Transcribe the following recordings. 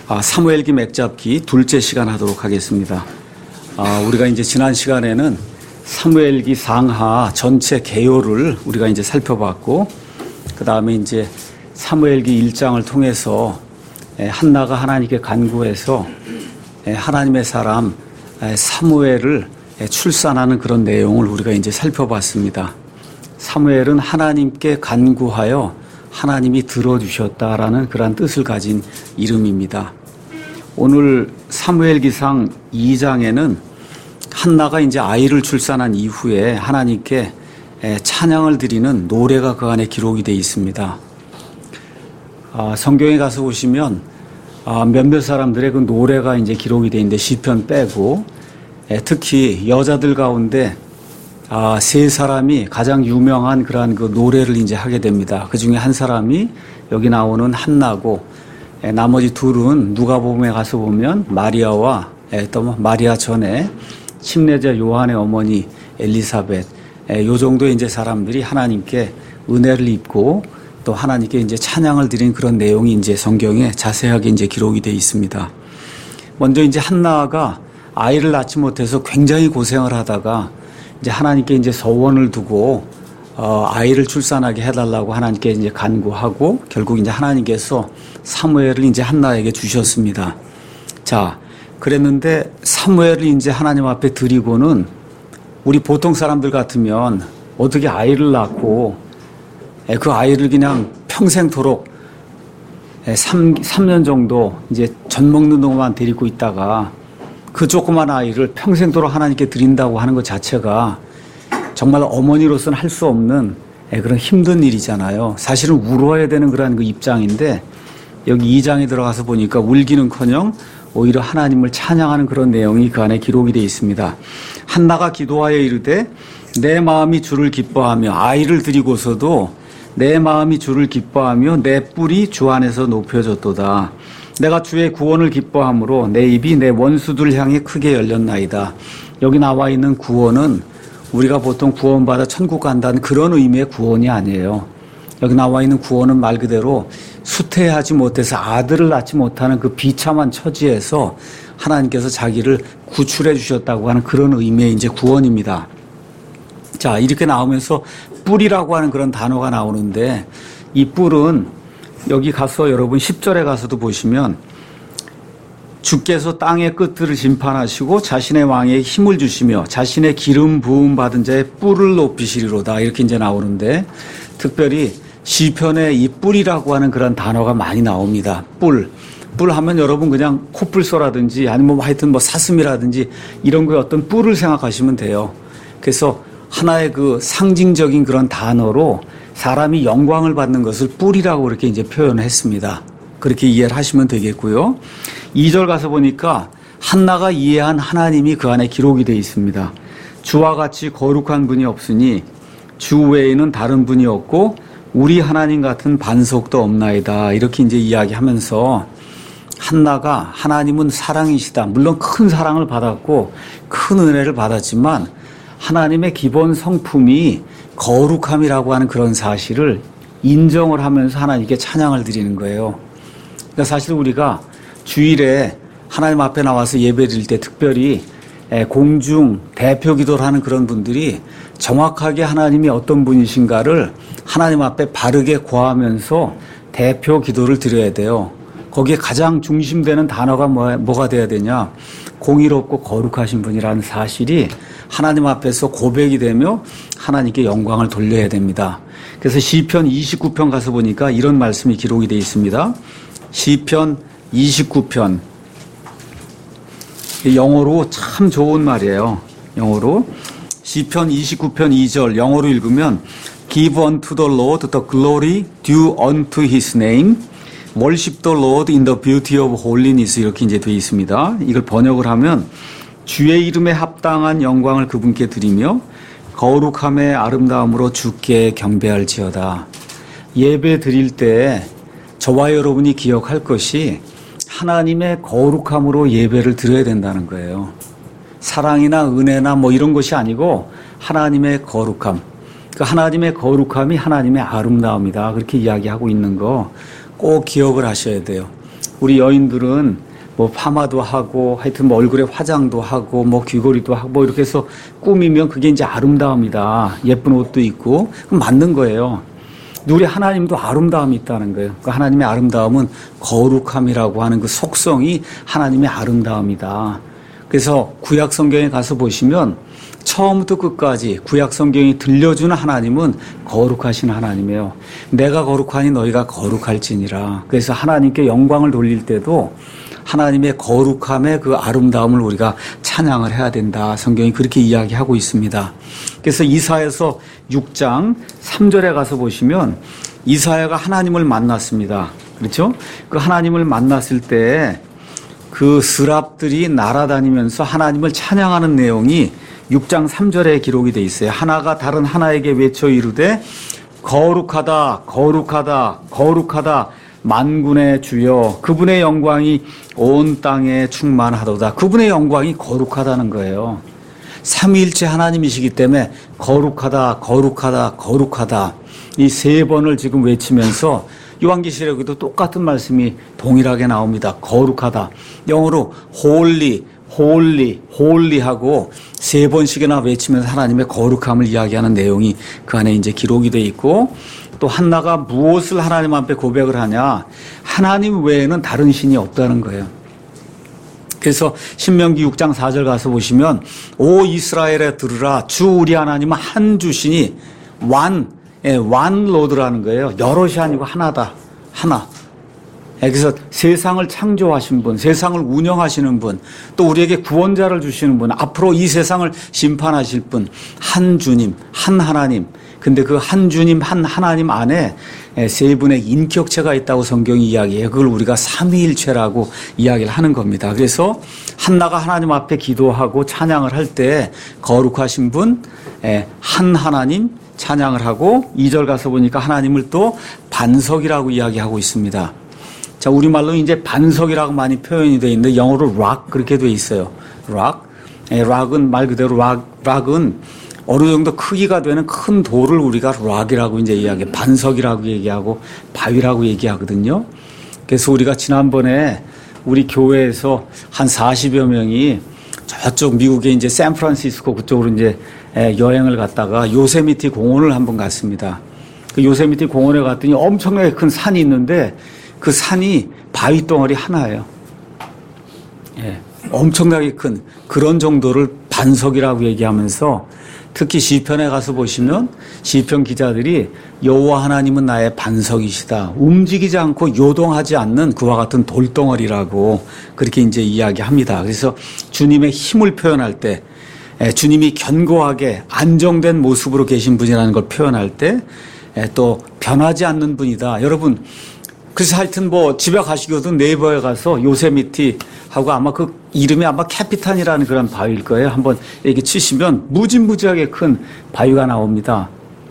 사무엘기 맥잡기 둘째 시간 하도록 하겠습니다. 우리가 이제 지난 시간에는 사무엘기 상하 전체 개요를 우리가 이제 살펴봤고, 그 다음에 이제 사무엘기 1장을 통해서 한나가 하나님께 간구해서 하나님의 사람 사무엘을 출산하는 그런 내용을 우리가 이제 살펴봤습니다. 사무엘은 하나님께 간구하여 하나님이 들어주셨다라는 그러한 뜻을 가진 이름입니다. 오늘 사무엘기상 2장에는 한나가 이제 아이를 출산한 이후에 하나님께 찬양을 드리는 노래가 그 안에 기록이 되어 있습니다. 성경에 가서 보시면 몇몇 사람들의 그 노래가 이제 기록이 되어 있는데 시편 빼고 특히 여자들 가운데 세 사람이 가장 유명한 그러한 그 노래를 이제 하게 됩니다. 그 중에 한 사람이 여기 나오는 한나고, 나머지 둘은 누가복음에 가서 보면 마리아와 또 마리아 전에 침례자 요한의 어머니 엘리사벳, 요 정도의 이제 사람들이 하나님께 은혜를 입고 또 하나님께 이제 찬양을 드린 그런 내용이 이제 성경에 자세하게 이제 기록이 되어 있습니다. 먼저 이제 한나가 아이를 낳지 못해서 굉장히 고생을 하다가 이제 하나님께 이제 서원을 두고 아이를 출산하게 해달라고 하나님께 이제 간구하고 결국 이제 하나님께서 사무엘을 이제 한나에게 주셨습니다. 자, 그랬는데 사무엘을 이제 하나님 앞에 드리고는 우리 보통 사람들 같으면 어떻게 아이를 낳고 그 아이를 그냥 평생토록 3년 정도 이제 젖 먹는 동안 데리고 있다가 그 조그만 아이를 평생도록 하나님께 드린다고 하는 것 자체가 정말 어머니로서는 할 수 없는 그런 힘든 일이잖아요. 사실은 울어야 되는 그런 그 입장인데 여기 2장에 들어가서 보니까 울기는커녕 오히려 하나님을 찬양하는 그런 내용이 그 안에 기록이 되어 있습니다. 한나가 기도하여 이르되 내 마음이 주를 기뻐하며, 아이를 드리고서도 내 마음이 주를 기뻐하며 내 뿔이 주 안에서 높여졌도다. 내가 주의 구원을 기뻐함으로 내 입이 내 원수들 향해 크게 열렸나이다. 여기 나와 있는 구원은 우리가 보통 구원받아 천국 간다는 그런 의미의 구원이 아니에요. 여기 나와 있는 구원은 말 그대로 수태하지 못해서 아들을 낳지 못하는 그 비참한 처지에서 하나님께서 자기를 구출해 주셨다고 하는 그런 의미의 이제 구원입니다. 자, 이렇게 나오면서 뿔이라고 하는 그런 단어가 나오는데, 이 뿔은 여기 가서 여러분 10절에 가서도 보시면 주께서 땅의 끝들을 심판하시고 자신의 왕에 힘을 주시며 자신의 기름 부음 받은 자의 뿔을 높이시리로다, 이렇게 이제 나오는데, 특별히 시편에 이 뿔이라고 하는 그런 단어가 많이 나옵니다. 뿔 하면 여러분 그냥 코뿔소라든지 아니면 하여튼 뭐 사슴이라든지 이런 거에 어떤 뿔을 생각하시면 돼요. 그래서 하나의 그 상징적인 그런 단어로 사람이 영광을 받는 것을 뿔이라고 이렇게 이제 표현했습니다. 그렇게 이해를 하시면 되겠고요. 2절 가서 보니까 한나가 이해한 하나님이 그 안에 기록이 되어 있습니다. 주와 같이 거룩한 분이 없으니 주 외에는 다른 분이 없고 우리 하나님 같은 반석도 없나이다, 이렇게 이제 이야기하면서 한나가 하나님은 사랑이시다. 물론 큰 사랑을 받았고 큰 은혜를 받았지만 하나님의 기본 성품이 거룩함이라고 하는 그런 사실을 인정을 하면서 하나님께 찬양을 드리는 거예요. 그러니까 사실 우리가 주일에 하나님 앞에 나와서 예배 드릴 때 특별히 공중 대표 기도를 하는 그런 분들이 정확하게 하나님이 어떤 분이신가를 하나님 앞에 바르게 고하면서 대표 기도를 드려야 돼요. 거기에 가장 중심되는 단어가 뭐가 돼야 되냐? 공의롭고 거룩하신 분이라는 사실이 하나님 앞에서 고백이 되며 하나님께 영광을 돌려야 됩니다. 그래서 시편 29편 가서 보니까 이런 말씀이 기록이 되어 있습니다. 시편 29편. 영어로 참 좋은 말이에요. 영어로. 시편 29편 2절 영어로 읽으면 Give unto the Lord the glory due unto his name. Worship the Lord in the beauty of holiness, 이렇게 이제 되어 있습니다. 이걸 번역을 하면 주의 이름에 합당한 영광을 그분께 드리며 거룩함의 아름다움으로 주께 경배할지어다. 예배 드릴 때 저와 여러분이 기억할 것이 하나님의 거룩함으로 예배를 드려야 된다는 거예요. 사랑이나 은혜나 뭐 이런 것이 아니고 하나님의 거룩함. 그 하나님의 거룩함이 하나님의 아름다움이다. 그렇게 이야기하고 있는 거 꼭 기억을 하셔야 돼요. 우리 여인들은 뭐 파마도 하고 하여튼 뭐 얼굴에 화장도 하고 뭐 귀걸이도 하고 뭐 이렇게 해서 꾸미면 그게 이제 아름다움이다. 예쁜 옷도 있고 그럼 맞는 거예요. 우리 하나님도 아름다움이 있다는 거예요. 그 하나님의 아름다움은 거룩함이라고 하는 그 속성이 하나님의 아름다움이다. 그래서 구약 성경에 가서 보시면 처음부터 끝까지 구약 성경이 들려주는 하나님은 거룩하신 하나님이에요. 내가 거룩하니 너희가 거룩할지니라. 그래서 하나님께 영광을 돌릴 때도 하나님의 거룩함의 그 아름다움을 우리가 찬양을 해야 된다. 성경이 그렇게 이야기하고 있습니다. 그래서 이사야서 6장 3절에 가서 보시면 이사야가 하나님을 만났습니다. 그렇죠? 그 하나님을 만났을 때 그 스랍들이 날아다니면서 하나님을 찬양하는 내용이 6장 3절에 기록이 돼 있어요. 하나가 다른 하나에게 외쳐 이르되 거룩하다 거룩하다 거룩하다 만군의 주여 그분의 영광이 온 땅에 충만하도다. 그분의 영광이 거룩하다는 거예요. 삼위일체 하나님이시기 때문에 거룩하다 거룩하다 거룩하다 이 세 번을 지금 외치면서 요한계시록에도 똑같은 말씀이 동일하게 나옵니다. 거룩하다. 영어로 holy holy holy 하고 세 번씩이나 외치면서 하나님의 거룩함을 이야기하는 내용이 그 안에 이제 기록이 돼 있고 또 한나가 무엇을 하나님 앞에 고백을 하냐? 하나님 외에는 다른 신이 없다는 거예요. 그래서 신명기 6장 4절 가서 보시면 오 이스라엘에 들으라 주 우리 하나님은 한 주시니 one Lord라는 거예요. 여럿이 아니고 하나다. 하나. 그래서 세상을 창조하신 분, 세상을 운영하시는 분, 또 우리에게 구원자를 주시는 분, 앞으로 이 세상을 심판하실 분, 한 주님, 한 하나님. 근데 그 한 주님, 한 하나님 안에 세 분의 인격체가 있다고 성경이 이야기해요. 그걸 우리가 삼위일체라고 이야기를 하는 겁니다. 그래서 한나가 하나님 앞에 기도하고 찬양을 할 때 거룩하신 분, 한 하나님 찬양을 하고 2절 가서 보니까 하나님을 또 반석이라고 이야기하고 있습니다. 자, 우리말로 이제 반석이라고 많이 표현이 되어 있는데 영어로 rock 그렇게 되어 있어요. rock은 말 그대로 rock은 어느 정도 크기가 되는 큰 돌을 우리가 rock이라고 이제 이야기해 반석이라고 얘기하고 바위라고 얘기하거든요. 그래서 우리가 지난번에 우리 교회에서 한 40여 명이 저쪽 미국의 이제 샌프란시스코 그쪽으로 이제 여행을 갔다가 요세미티 공원을 한번 갔습니다. 그 요세미티 공원에 갔더니 엄청나게 큰 산이 있는데 그 산이 바위 덩어리 하나예요. 엄청나게 큰 그런 정도를 반석이라고 얘기하면서 특히 시편에 가서 보시면 시편 기자들이 여호와 하나님은 나의 반석이시다. 움직이지 않고 요동하지 않는 그와 같은 돌덩어리라고 그렇게 이제 이야기합니다. 그래서 주님의 힘을 표현할 때 주님이 견고하게 안정된 모습으로 계신 분이라는 걸 표현할 때 또 변하지 않는 분이다. 여러분 그래서 하여튼 뭐 집에 가시거든 네이버에 가서 요세미티 하고 아마 그 이름이 아마 캐피탄이라는 그런 바위일 거예요. 한번 이렇게 치시면 무지무지하게 큰 바위가 나옵니다.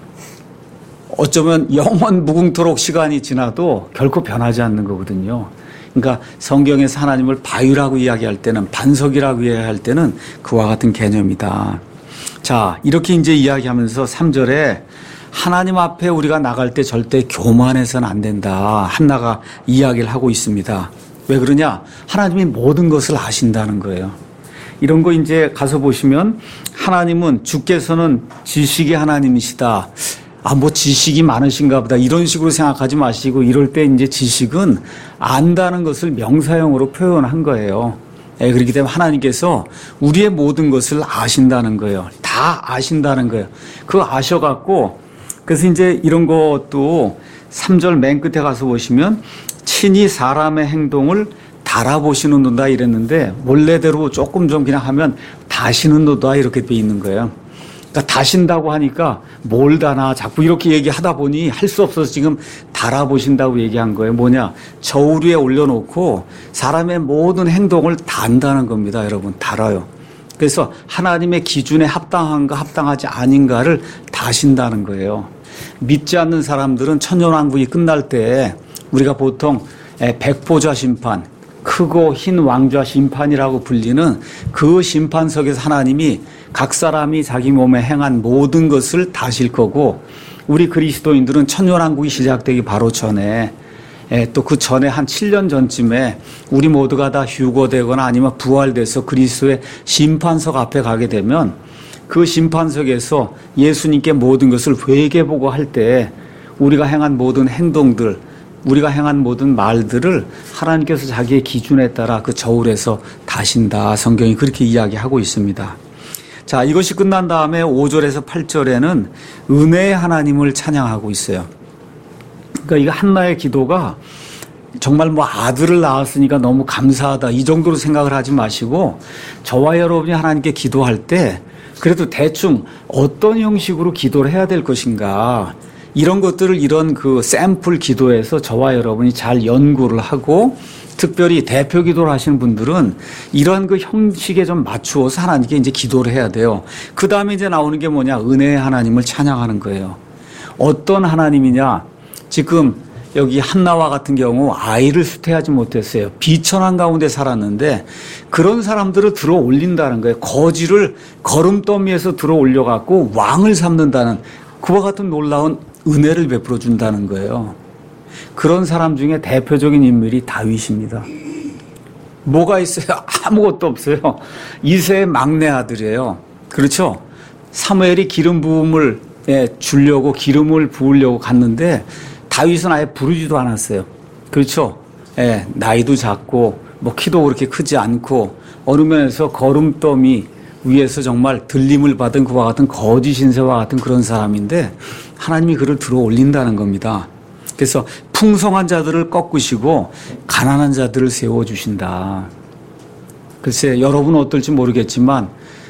어쩌면 영원 무궁토록 시간이 지나도 결코 변하지 않는 거거든요. 그러니까 성경에서 하나님을 바위라고 이야기할 때는 반석이라고 이야기할 때는 그와 같은 개념이다. 자, 이렇게 이제 이야기하면서 3절에 하나님 앞에 우리가 나갈 때 절대 교만해서는 안 된다. 한나가 이야기를 하고 있습니다. 왜 그러냐? 하나님이 모든 것을 아신다는 거예요. 이런 거 이제 가서 보시면 하나님은 주께서는 지식의 하나님이시다. 뭐 지식이 많으신가 보다. 이런 식으로 생각하지 마시고 이럴 때 이제 지식은 안다는 것을 명사형으로 표현한 거예요. 그렇기 때문에 하나님께서 우리의 모든 것을 아신다는 거예요. 다 아신다는 거예요. 그거 아셔갖고 그래서 이제 이런 것도 3절 맨 끝에 가서 보시면 친히 사람의 행동을 달아보시는도다 이랬는데 원래대로 조금 좀 그냥 하면 다시는도다 이렇게 돼 있는 거예요. 그러니까 다신다고 하니까 뭘 다나 자꾸 이렇게 얘기하다 보니 할 수 없어서 지금 달아보신다고 얘기한 거예요. 뭐냐? 저울 위에 올려놓고 사람의 모든 행동을 다 안다는 겁니다. 여러분 달아요. 그래서 하나님의 기준에 합당한가 합당하지 아닌가를 다신다는 거예요. 믿지 않는 사람들은 천년왕국이 끝날 때 우리가 보통 백보자 심판, 크고 흰 왕좌 심판이라고 불리는 그 심판석에서 하나님이 각 사람이 자기 몸에 행한 모든 것을 다실 거고 우리 그리스도인들은 천년왕국이 시작되기 바로 전에 또 그 전에 한 7년 전쯤에 우리 모두가 다 휴거되거나 아니면 부활돼서 그리스도의 심판석 앞에 가게 되면 그 심판석에서 예수님께 모든 것을 회개보고 할 때 우리가 행한 모든 행동들, 우리가 행한 모든 말들을 하나님께서 자기의 기준에 따라 그 저울에서 다신다. 성경이 그렇게 이야기하고 있습니다. 자, 이것이 끝난 다음에 5절에서 8절에는 은혜의 하나님을 찬양하고 있어요. 그러니까 이 한나의 기도가 정말 뭐 아들을 낳았으니까 너무 감사하다 이 정도로 생각을 하지 마시고 저와 여러분이 하나님께 기도할 때 그래도 대충 어떤 형식으로 기도를 해야 될 것인가 이런 것들을 이런 그 샘플 기도에서 저와 여러분이 잘 연구를 하고 특별히 대표 기도를 하시는 분들은 이러한 그 형식에 좀 맞추어서 하나님께 이제 기도를 해야 돼요. 그 다음에 이제 나오는 게 뭐냐? 은혜의 하나님을 찬양하는 거예요. 어떤 하나님이냐? 지금 여기 한나와 같은 경우 아이를 수태하지 못했어요. 비천한 가운데 살았는데 그런 사람들을 들어 올린다는 거예요. 거지를 거름더미에서 들어 올려갖고 왕을 삼는다는 그와 같은 놀라운 은혜를 베풀어 준다는 거예요. 그런 사람 중에 대표적인 인물이 다윗입니다. 뭐가 있어요? 아무것도 없어요. 이새의 막내 아들이에요. 그렇죠? 사무엘이 기름 부음을 주려고 기름을 부으려고 갔는데 다윗은 아예 부르지도 않았어요. 그렇죠? 나이도 작고 뭐 키도 그렇게 크지 않고 어느 면에서 거름더미 위에서 정말 들림을 받은 그와 같은 거짓 신세와 같은 그런 사람인데 하나님이 그를 들어 올린다는 겁니다. 그래서 풍성한 자들을 꺾으시고 가난한 자들을 세워주신다. 글쎄 여러분은 어떨지 모르겠지만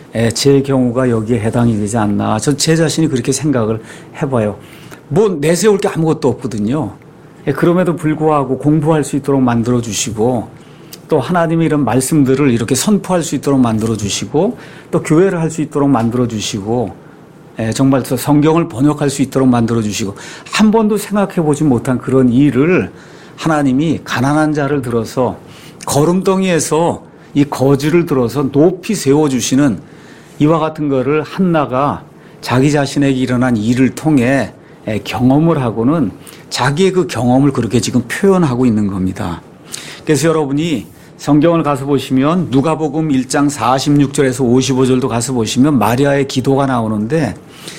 제 경우가 여기에 해당이 되지 않나. 제 자신이 그렇게 생각을 해봐요. 뭐 내세울 게 아무것도 없거든요. 그럼에도 불구하고 공부할 수 있도록 만들어주시고 또 하나님의 이런 말씀들을 이렇게 선포할 수 있도록 만들어주시고 또 교회를 할 수 있도록 만들어주시고 정말 성경을 번역할 수 있도록 만들어주시고 한 번도 생각해보지 못한 그런 일을 하나님이 가난한 자를 들어서 거름덩이에서 이 거지를 들어서 높이 세워주시는 이와 같은 거를 한나가 자기 자신에게 일어난 일을 통해 경험을 하고는 자기의 그 경험을 그렇게 지금 표현하고 있는 겁니다. 그래서 여러분이 성경을 가서 보시면 누가복음 1장 46절에서 55절도 가서 보시면 마리아의 기도가 나오는데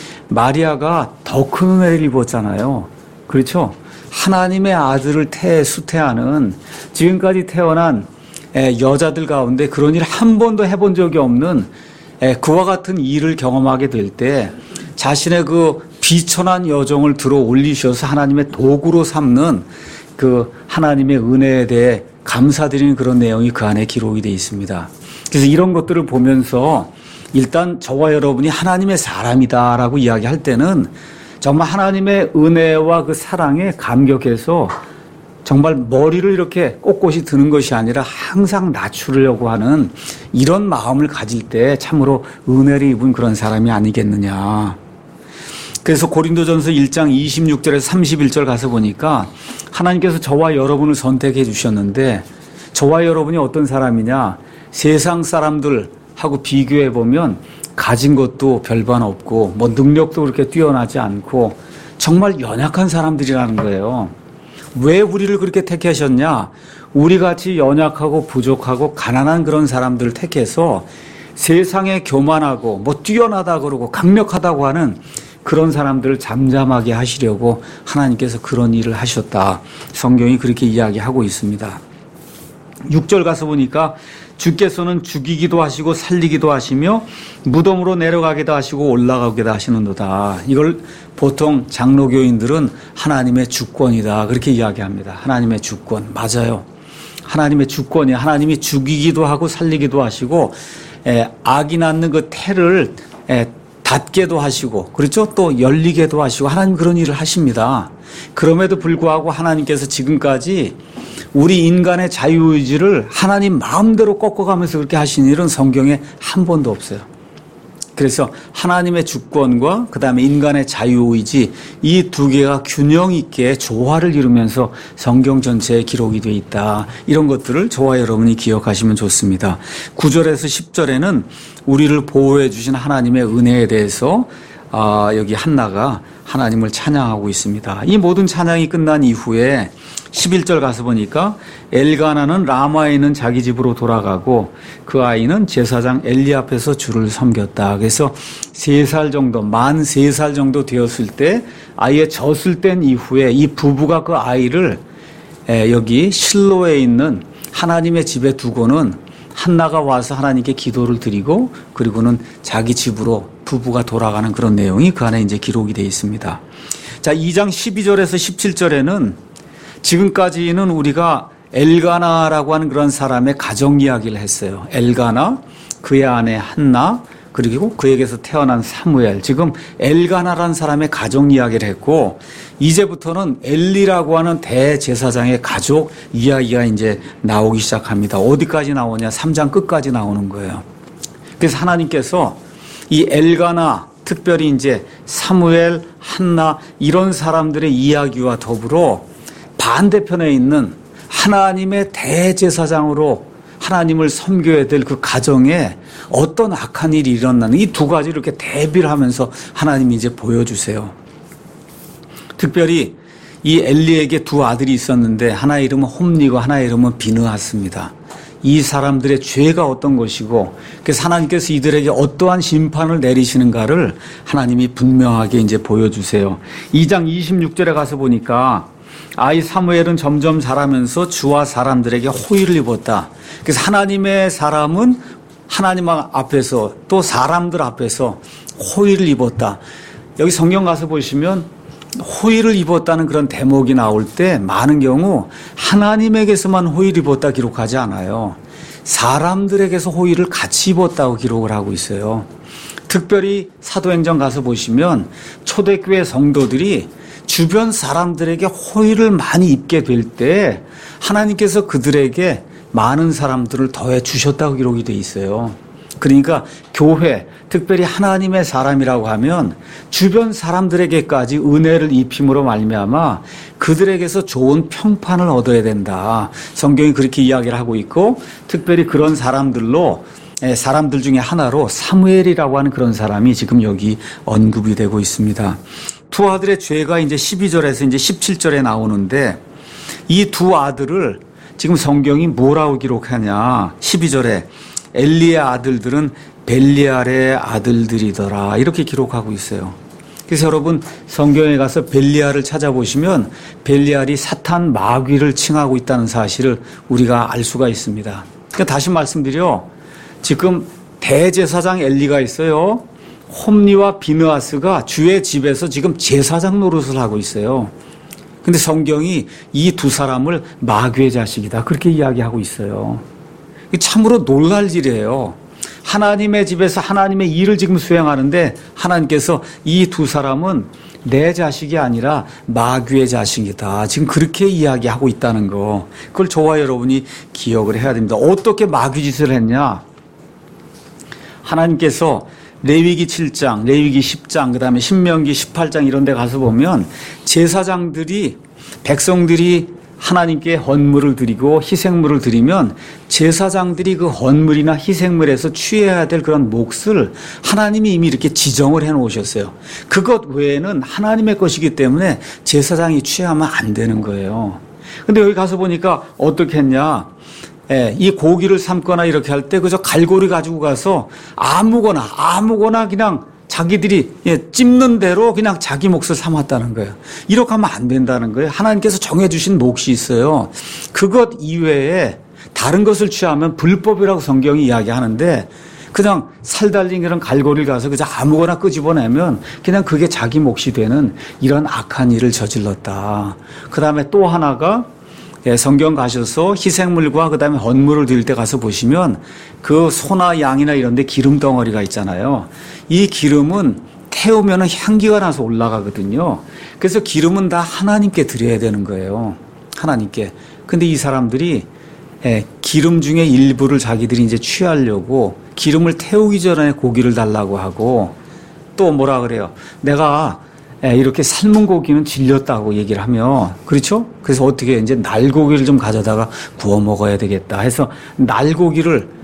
마리아가 더 큰 은혜를 입었잖아요. 그렇죠? 하나님의 아들을 수태하는 지금까지 태어난 여자들 가운데 그런 일 한 번도 해본 적이 없는 그와 같은 일을 경험하게 될 때 자신의 그 비천한 여정을 들어 올리셔서 하나님의 도구로 삼는 그 하나님의 은혜에 대해 감사드리는 그런 내용이 그 안에 기록이 되어 있습니다. 그래서 이런 것들을 보면서 일단 저와 여러분이 하나님의 사람이다라고 이야기할 때는 정말 하나님의 은혜와 그 사랑에 감격해서 정말 머리를 이렇게 꼿꼿이 드는 것이 아니라 항상 낮추려고 하는 이런 마음을 가질 때 참으로 은혜를 입은 그런 사람이 아니겠느냐. 그래서 고린도전서 1장 26절에서 31절 가서 보니까 하나님께서 저와 여러분을 선택해 주셨는데 저와 여러분이 어떤 사람이냐. 세상 사람들하고 비교해 보면 가진 것도 별반 없고 뭐 능력도 그렇게 뛰어나지 않고 정말 연약한 사람들이라는 거예요. 왜 우리를 그렇게 택하셨냐? 우리같이 연약하고 부족하고 가난한 그런 사람들을 택해서 세상에 교만하고 뭐 뛰어나다 그러고 강력하다고 하는 그런 사람들을 잠잠하게 하시려고 하나님께서 그런 일을 하셨다. 성경이 그렇게 이야기하고 있습니다. 6절 가서 보니까 주께서는 죽이기도 하시고 살리기도 하시며 무덤으로 내려가기도 하시고 올라가기도 하시는도다. 이걸 보통 장로교인들은 하나님의 주권이다. 그렇게 이야기합니다. 하나님의 주권. 맞아요. 하나님의 주권이 하나님이 죽이기도 하고 살리기도 하시고 악이 낳는 그 태를 닫게도 하시고 그렇죠? 또 열리게도 하시고 하나님 그런 일을 하십니다. 그럼에도 불구하고 하나님께서 지금까지 우리 인간의 자유의지를 하나님 마음대로 꺾어가면서 그렇게 하신 일은 성경에 한 번도 없어요. 그래서 하나님의 주권과 그다음에 인간의 자유의지 이 두 개가 균형 있게 조화를 이루면서 성경 전체에 기록이 되어 있다. 이런 것들을 저와 여러분이 기억하시면 좋습니다. 9절에서 10절에는 우리를 보호해 주신 하나님의 은혜에 대해서 여기 한나가 하나님을 찬양하고 있습니다. 이 모든 찬양이 끝난 이후에 11절 가서 보니까 엘가나는 라마에 있는 자기 집으로 돌아가고 그 아이는 제사장 엘리 앞에서 주를 섬겼다. 그래서 3살 정도, 만 3살 정도 되었을 때 아이의 젖을 뗀 이후에 이 부부가 그 아이를 여기 실로에 있는 하나님의 집에 두고는 한나가 와서 하나님께 기도를 드리고 그리고는 자기 집으로 부부가 돌아가는 그런 내용이 그 안에 이제 기록이 되어 있습니다. 자, 2장 12절에서 17절에는 지금까지는 우리가 엘가나라고 하는 그런 사람의 가정 이야기를 했어요. 엘가나, 그의 아내 한나, 그리고 그에게서 태어난 사무엘. 지금 엘가나라는 사람의 가정 이야기를 했고 이제부터는 엘리라고 하는 대제사장의 가족 이야기가 이제 나오기 시작합니다. 어디까지 나오냐? 3장 끝까지 나오는 거예요. 그래서 하나님께서 이 엘가나, 특별히 이제 사무엘, 한나 이런 사람들의 이야기와 더불어 반대편에 있는 하나님의 대제사장으로 하나님을 섬겨야 될 그 가정에 어떤 악한 일이 일어나는 이 두 가지를 이렇게 대비를 하면서 하나님이 이제 보여주세요. 특별히 이 엘리에게 두 아들이 있었는데 하나의 이름은 홈니고 하나의 이름은 비느하스입니다. 이 사람들의 죄가 어떤 것이고 그래서 하나님께서 이들에게 어떠한 심판을 내리시는가를 하나님이 분명하게 이제 보여주세요. 2장 26절에 가서 보니까 아이 사무엘은 점점 자라면서 주와 사람들에게 호의를 입었다. 그래서 하나님의 사람은 하나님 앞에서 또 사람들 앞에서 호의를 입었다. 여기 성경 가서 보시면 호의를 입었다는 그런 대목이 나올 때 많은 경우 하나님에게서만 호의를 입었다 기록하지 않아요. 사람들에게서 호의를 같이 입었다고 기록을 하고 있어요. 특별히 사도행전 가서 보시면 초대교회 성도들이 주변 사람들에게 호의를 많이 입게 될 때 하나님께서 그들에게 많은 사람들을 더해 주셨다고 기록이 돼 있어요. 그러니까 교회, 특별히 하나님의 사람이라고 하면 주변 사람들에게까지 은혜를 입힘으로 말미암아 그들에게서 좋은 평판을 얻어야 된다. 성경이 그렇게 이야기를 하고 있고 특별히 그런 사람들로 사람들 중에 하나로 사무엘이라고 하는 그런 사람이 지금 여기 언급이 되고 있습니다. 두 아들의 죄가 이제 12절에서 이제 17절에 나오는데 이 두 아들을 지금 성경이 뭐라고 기록하냐. 12절에 엘리의 아들들은 벨리알의 아들들이더라. 이렇게 기록하고 있어요. 그래서 여러분 성경에 가서 벨리알을 찾아보시면 벨리알이 사탄 마귀를 칭하고 있다는 사실을 우리가 알 수가 있습니다. 그러니까 다시 말씀드려 지금 대제사장 엘리가 있어요. 홈니와 비느하스가 주의 집에서 지금 제사장 노릇을 하고 있어요. 근데 성경이 이 두 사람을 마귀의 자식이다. 그렇게 이야기하고 있어요. 참으로 놀랄 일이에요. 하나님의 집에서 하나님의 일을 지금 수행하는데 하나님께서 이 두 사람은 내 자식이 아니라 마귀의 자식이다. 지금 그렇게 이야기하고 있다는 거. 그걸 저와 여러분이 기억을 해야 됩니다. 어떻게 마귀 짓을 했냐? 하나님께서 레위기 7장, 레위기 10장, 그다음에 신명기 18장 이런 데 가서 보면 제사장들이 백성들이 하나님께 헌물을 드리고 희생물을 드리면 제사장들이 그 헌물이나 희생물에서 취해야 될 그런 몫을 하나님이 이미 이렇게 지정을 해 놓으셨어요. 그것 외에는 하나님의 것이기 때문에 제사장이 취하면 안 되는 거예요. 근데 여기 가서 보니까 어떻게 했냐? 이 고기를 삶거나 이렇게 할 때 그저 갈고리 가지고 가서 아무거나 그냥 자기들이 찝는 대로 그냥 자기 몫을 삼았다는 거예요. 이렇게 하면 안 된다는 거예요. 하나님께서 정해주신 몫이 있어요. 그것 이외에 다른 것을 취하면 불법이라고 성경이 이야기하는데 그냥 살달린 그런 갈고리를 가서 그저 아무거나 끄집어내면 그냥 그게 자기 몫이 되는 이런 악한 일을 저질렀다. 그 다음에 또 하나가 성경 가셔서 희생물과 그다음에 헌물을 드릴 때 가서 보시면 그 소나 양이나 이런 데 기름 덩어리가 있잖아요. 이 기름은 태우면 향기가 나서 올라가거든요. 그래서 기름은 다 하나님께 드려야 되는 거예요. 하나님께. 근데 이 사람들이 기름 중에 일부를 자기들이 이제 취하려고 기름을 태우기 전에 고기를 달라고 하고 또 뭐라 그래요? 내가 이렇게 삶은 고기는 질렸다고 얘기를 하며 그렇죠? 그래서 어떻게 이제 날고기를 좀 가져다가 구워 먹어야 되겠다 해서 날고기를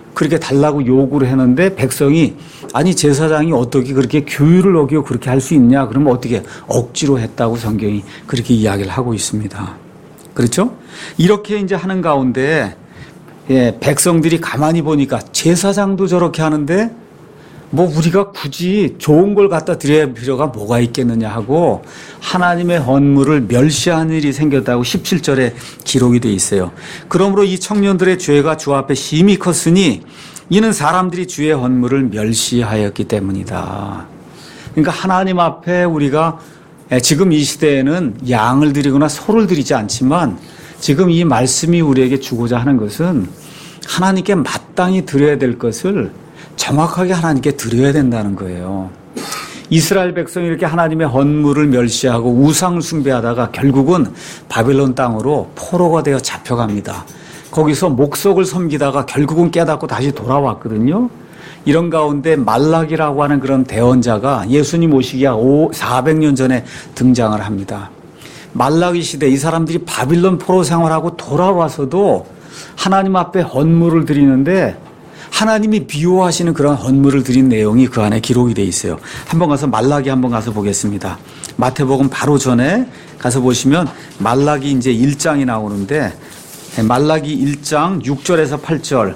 그렇게 달라고 요구를 했는데 백성이 아니 제사장이 어떻게 그렇게 규율을 어기고 그렇게 할 수 있냐? 그러면 어떻게 억지로 했다고 성경이 그렇게 이야기를 하고 있습니다. 그렇죠? 이렇게 이제 하는 가운데 백성들이 가만히 보니까 제사장도 저렇게 하는데 뭐 우리가 굳이 좋은 걸 갖다 드려야 할 필요가 뭐가 있겠느냐 하고 하나님의 헌물을 멸시하는 일이 생겼다고 17절에 기록이 되어 있어요. 그러므로 이 청년들의 죄가 주 앞에 심히 컸으니 이는 사람들이 주의 헌물을 멸시하였기 때문이다. 그러니까 하나님 앞에 우리가 지금 이 시대에는 양을 드리거나 소를 드리지 않지만 지금 이 말씀이 우리에게 주고자 하는 것은 하나님께 마땅히 드려야 될 것을 정확하게 하나님께 드려야 된다는 거예요. 이스라엘 백성이 이렇게 하나님의 헌물을 멸시하고 우상을 숭배하다가 결국은 바벨론 땅으로 포로가 되어 잡혀갑니다. 거기서 목석을 섬기다가 결국은 깨닫고 다시 돌아왔거든요. 이런 가운데 말라기라고 하는 그런 대언자가 예수님 오시기 400년 전에 등장을 합니다. 말라기 시대 이 사람들이 바빌론 포로 생활하고 돌아와서도 하나님 앞에 헌물을 드리는데 하나님이 미워하시는 그런 헌물을 드린 내용이 그 안에 기록이 되어 있어요. 한번 가서 말라기 한번 가서 보겠습니다. 마태복음 바로 전에 가서 보시면 말라기 이제 1장이 나오는데 말라기 1장 6절에서 8절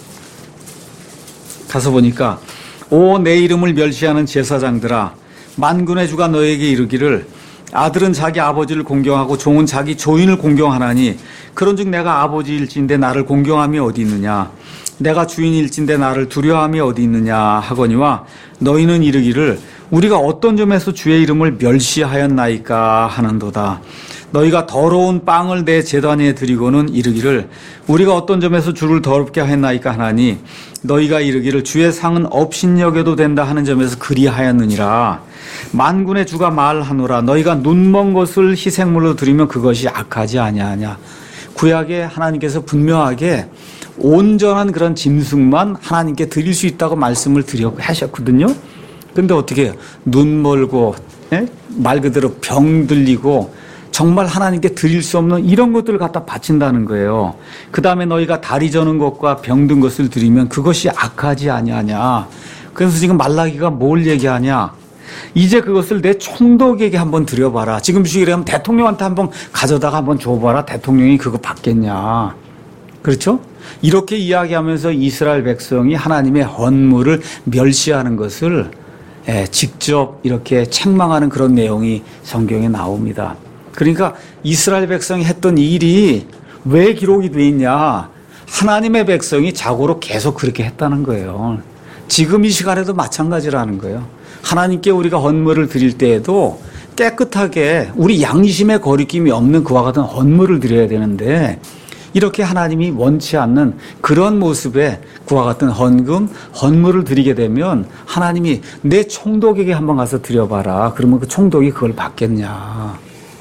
가서 보니까 오 내 이름을 멸시하는 제사장들아 만군의 주가 너에게 이르기를 아들은 자기 아버지를 공경하고 종은 자기 조인을 공경하나니 그런즉 내가 아버지일진데 나를 공경함이 어디 있느냐 내가 주인일진데 나를 두려워함이 어디 있느냐 하거니와 너희는 이르기를 우리가 어떤 점에서 주의 이름을 멸시하였나이까 하는도다. 너희가 더러운 빵을 내 제단에 드리고는 이르기를 우리가 어떤 점에서 주를 더럽게 하였나이까 하나니 너희가 이르기를 주의 상은 업신여겨도 된다 하는 점에서 그리하였느니라. 만군의 주가 말하노라 너희가 눈먼 것을 희생물로 드리면 그것이 악하지 아니하냐. 구약에 하나님께서 분명하게 온전한 그런 짐승만 하나님께 드릴 수 있다고 말씀을 하셨거든요. 근데 어떻게 해요? 눈 멀고 말 그대로 병 들리고 정말 하나님께 드릴 수 없는 이런 것들을 갖다 바친다는 거예요. 그 다음에 너희가 다리 저는 것과 병든 것을 드리면 그것이 악하지 아니하냐. 그래서 지금 말라기가 뭘 얘기하냐. 이제 그것을 내 총독에게 한번 드려봐라. 지금 시기라면 대통령한테 한번 가져다가 한번 줘봐라. 대통령이 그거 받겠냐. 그렇죠? 이렇게 이야기하면서 이스라엘 백성이 하나님의 헌물을 멸시하는 것을 직접 이렇게 책망하는 그런 내용이 성경에 나옵니다. 그러니까 이스라엘 백성이 했던 일이 왜 기록이 돼 있냐. 하나님의 백성이 자고로 계속 그렇게 했다는 거예요. 지금 이 시간에도 마찬가지라는 거예요. 하나님께 우리가 헌물을 드릴 때에도 깨끗하게 우리 양심의 거리낌이 없는 그와 같은 헌물을 드려야 되는데 이렇게 하나님이 원치 않는 그런 모습의 그와 같은 헌물을 드리게 되면 하나님이 내 총독에게 한번 가서 드려봐라. 그러면 그 총독이 그걸 받겠냐.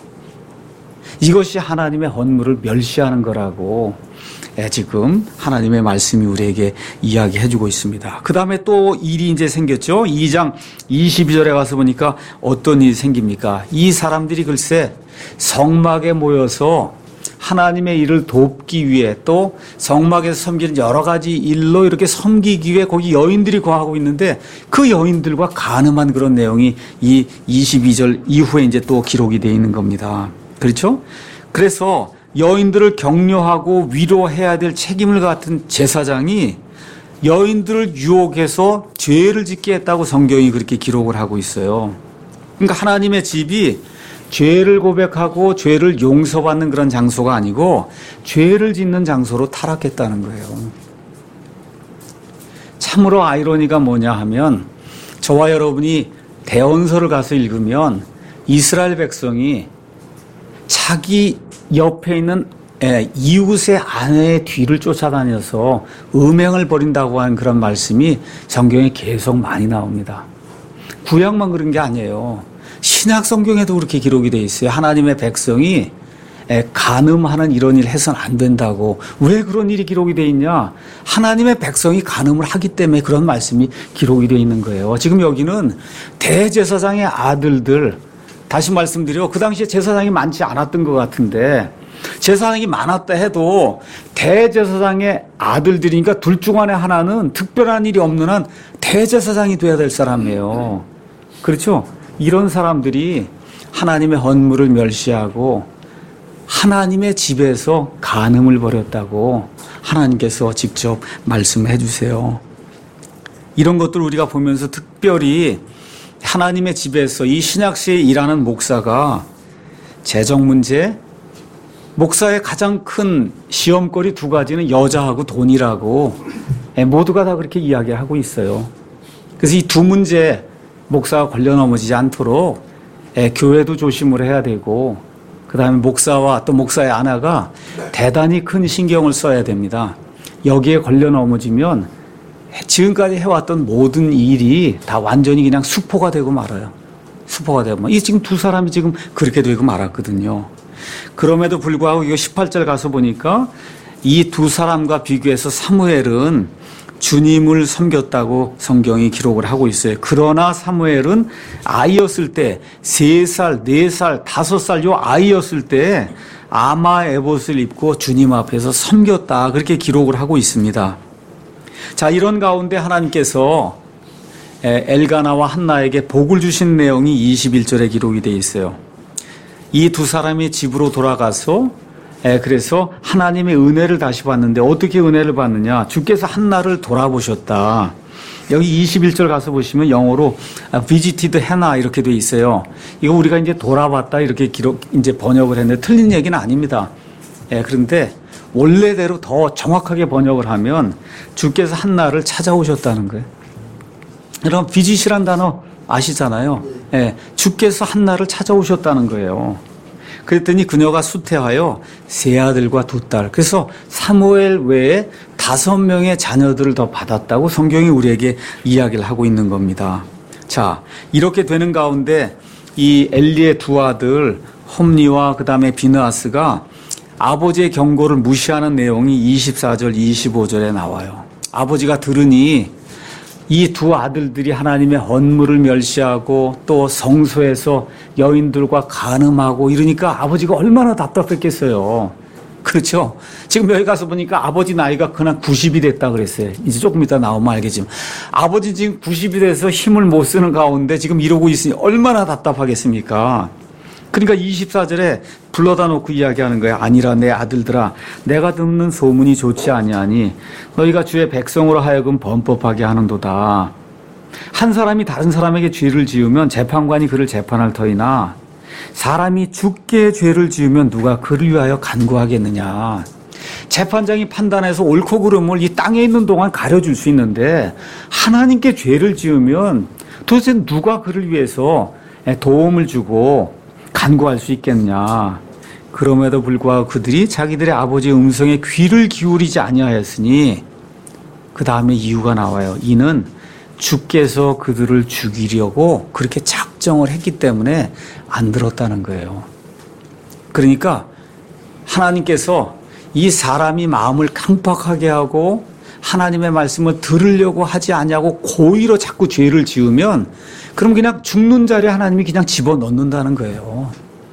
이것이 하나님의 헌물을 멸시하는 거라고 지금 하나님의 말씀이 우리에게 이야기해 주고 있습니다. 그 다음에 또 일이 이제 생겼죠. 2장 22절에 가서 보니까 어떤 일이 생깁니까? 이 사람들이 글쎄 성막에 모여서 하나님의 일을 돕기 위해 또 성막에서 섬기는 여러 가지 일로 이렇게 섬기기 위해 거기 여인들이 거하고 있는데 그 여인들과 간음한 그런 내용이 이 22절 이후에 이제 또 기록이 되어 있는 겁니다. 그렇죠? 그래서 여인들을 격려하고 위로해야 될 책임을 갖은 제사장이 여인들을 유혹해서 죄를 짓게 했다고 성경이 그렇게 기록을 하고 있어요. 그러니까 하나님의 집이 죄를 고백하고 죄를 용서받는 그런 장소가 아니고 죄를 짓는 장소로 타락했다는 거예요. 참으로 아이러니가 뭐냐 하면 저와 여러분이 대언서를 가서 읽으면 이스라엘 백성이 자기 옆에 있는 이웃의 아내의 뒤를 쫓아다녀서 음행을 벌인다고 하는 그런 말씀이 성경에 계속 많이 나옵니다. 구약만 그런 게 아니에요. 신약 성경에도 그렇게 기록이 되어 있어요. 하나님의 백성이 간음하는 이런 일 해서는 안 된다고. 왜 그런 일이 기록이 되어 있냐? 하나님의 백성이 간음을 하기 때문에 그런 말씀이 기록이 되어 있는 거예요. 지금 여기는 대제사장의 아들들, 다시 말씀드려 그 당시에 제사장이 많지 않았던 것 같은데 제사장이 많았다 해도 대제사장의 아들들이니까 둘 중 안에 하나는 특별한 일이 없는 한 대제사장이 돼야 될 사람이에요. 그렇죠? 이런 사람들이 하나님의 헌물을 멸시하고 하나님의 집에서 간음을 벌였다고 하나님께서 직접 말씀해 주세요. 이런 것들 우리가 보면서 특별히 하나님의 집에서 이 신약시에 일하는 목사가 재정 문제, 목사의 가장 큰 시험거리 두 가지는 여자하고 돈이라고 모두가 다 그렇게 이야기하고 있어요. 그래서 이 두 문제 목사가 걸려 넘어지지 않도록 교회도 조심을 해야 되고 그 다음에 목사와 또 목사의 아내가 대단히 큰 신경을 써야 됩니다. 여기에 걸려 넘어지면 지금까지 해왔던 모든 일이 다 완전히 그냥 수포가 되고 말아요. 수포가 되고. 이 지금 두 사람이 지금 그렇게 되고 말았거든요. 그럼에도 불구하고 이거 18절 가서 보니까 이 두 사람과 비교해서 사무엘은 주님을 섬겼다고 성경이 기록을 하고 있어요. 그러나 사무엘은 아이였을 때 3살, 4살, 5살 요 아이였을 때 아마 에봇을 입고 주님 앞에서 섬겼다. 그렇게 기록을 하고 있습니다. 자, 이런 가운데 하나님께서 엘가나와 한나에게 복을 주신 내용이 21절에 기록이 되어 있어요. 이 두 사람이 집으로 돌아가서 그래서 하나님의 은혜를 다시 받는데 어떻게 은혜를 받느냐? 주께서 한나를 돌아보셨다. 여기 21절 가서 보시면 영어로 visited Hannah 이렇게 돼 있어요. 이거 우리가 이제 돌아봤다 이렇게 이제 번역을 했는데 틀린 얘기는 아닙니다. 그런데 원래대로 더 정확하게 번역을 하면 주께서 한나를 찾아오셨다는 거예요. 여러분 visit이란 단어 아시잖아요. 주께서 한나를 찾아오셨다는 거예요. 그랬더니 그녀가 수태하여 3아들과 2딸. 그래서 사무엘 외에 5명의 자녀들을 더 받았다고 성경이 우리에게 이야기를 하고 있는 겁니다. 자, 이렇게 되는 가운데 이 엘리의 2아들 홈리와 그 다음에 비느하스가 아버지의 경고를 무시하는 내용이 24절, 25절에 나와요. 아버지가 들으니 이 2 아들들이 하나님의 헌물을 멸시하고 또 성소에서 여인들과 간음하고 이러니까 아버지가 얼마나 답답했겠어요. 그렇죠? 지금 여기 가서 보니까 아버지 나이가 그냥 90이 됐다 그랬어요. 이제 조금 이따 나오면 알겠지만 아버지 지금 90이 돼서 힘을 못 쓰는 가운데 지금 이러고 있으니 얼마나 답답하겠습니까? 그러니까 24절에 불러다 놓고 이야기하는 거예요. 아니라 내 아들들아, 내가 듣는 소문이 좋지 아니하니 너희가 주의 백성으로 하여금 범법하게 하는도다. 한 사람이 다른 사람에게 죄를 지으면 재판관이 그를 재판할 터이나 사람이 주께 죄를 지으면 누가 그를 위하여 간구하겠느냐. 재판장이 판단해서 옳고 그름을 이 땅에 있는 동안 가려줄 수 있는데 하나님께 죄를 지으면 도대체 누가 그를 위해서 도움을 주고 간구할 수 있겠냐. 그럼에도 불구하고 그들이 자기들의 아버지의 음성에 귀를 기울이지 아니하였으니 그 다음에 이유가 나와요. 이는 주께서 그들을 죽이려고 그렇게 작정을 했기 때문에 안 들었다는 거예요. 그러니까 하나님께서 이 사람이 마음을 강팍하게 하고 하나님의 말씀을 들으려고 하지 않냐고 고의로 자꾸 죄를 지으면 그럼 그냥 죽는 자리에 하나님이 그냥 집어넣는다는 거예요.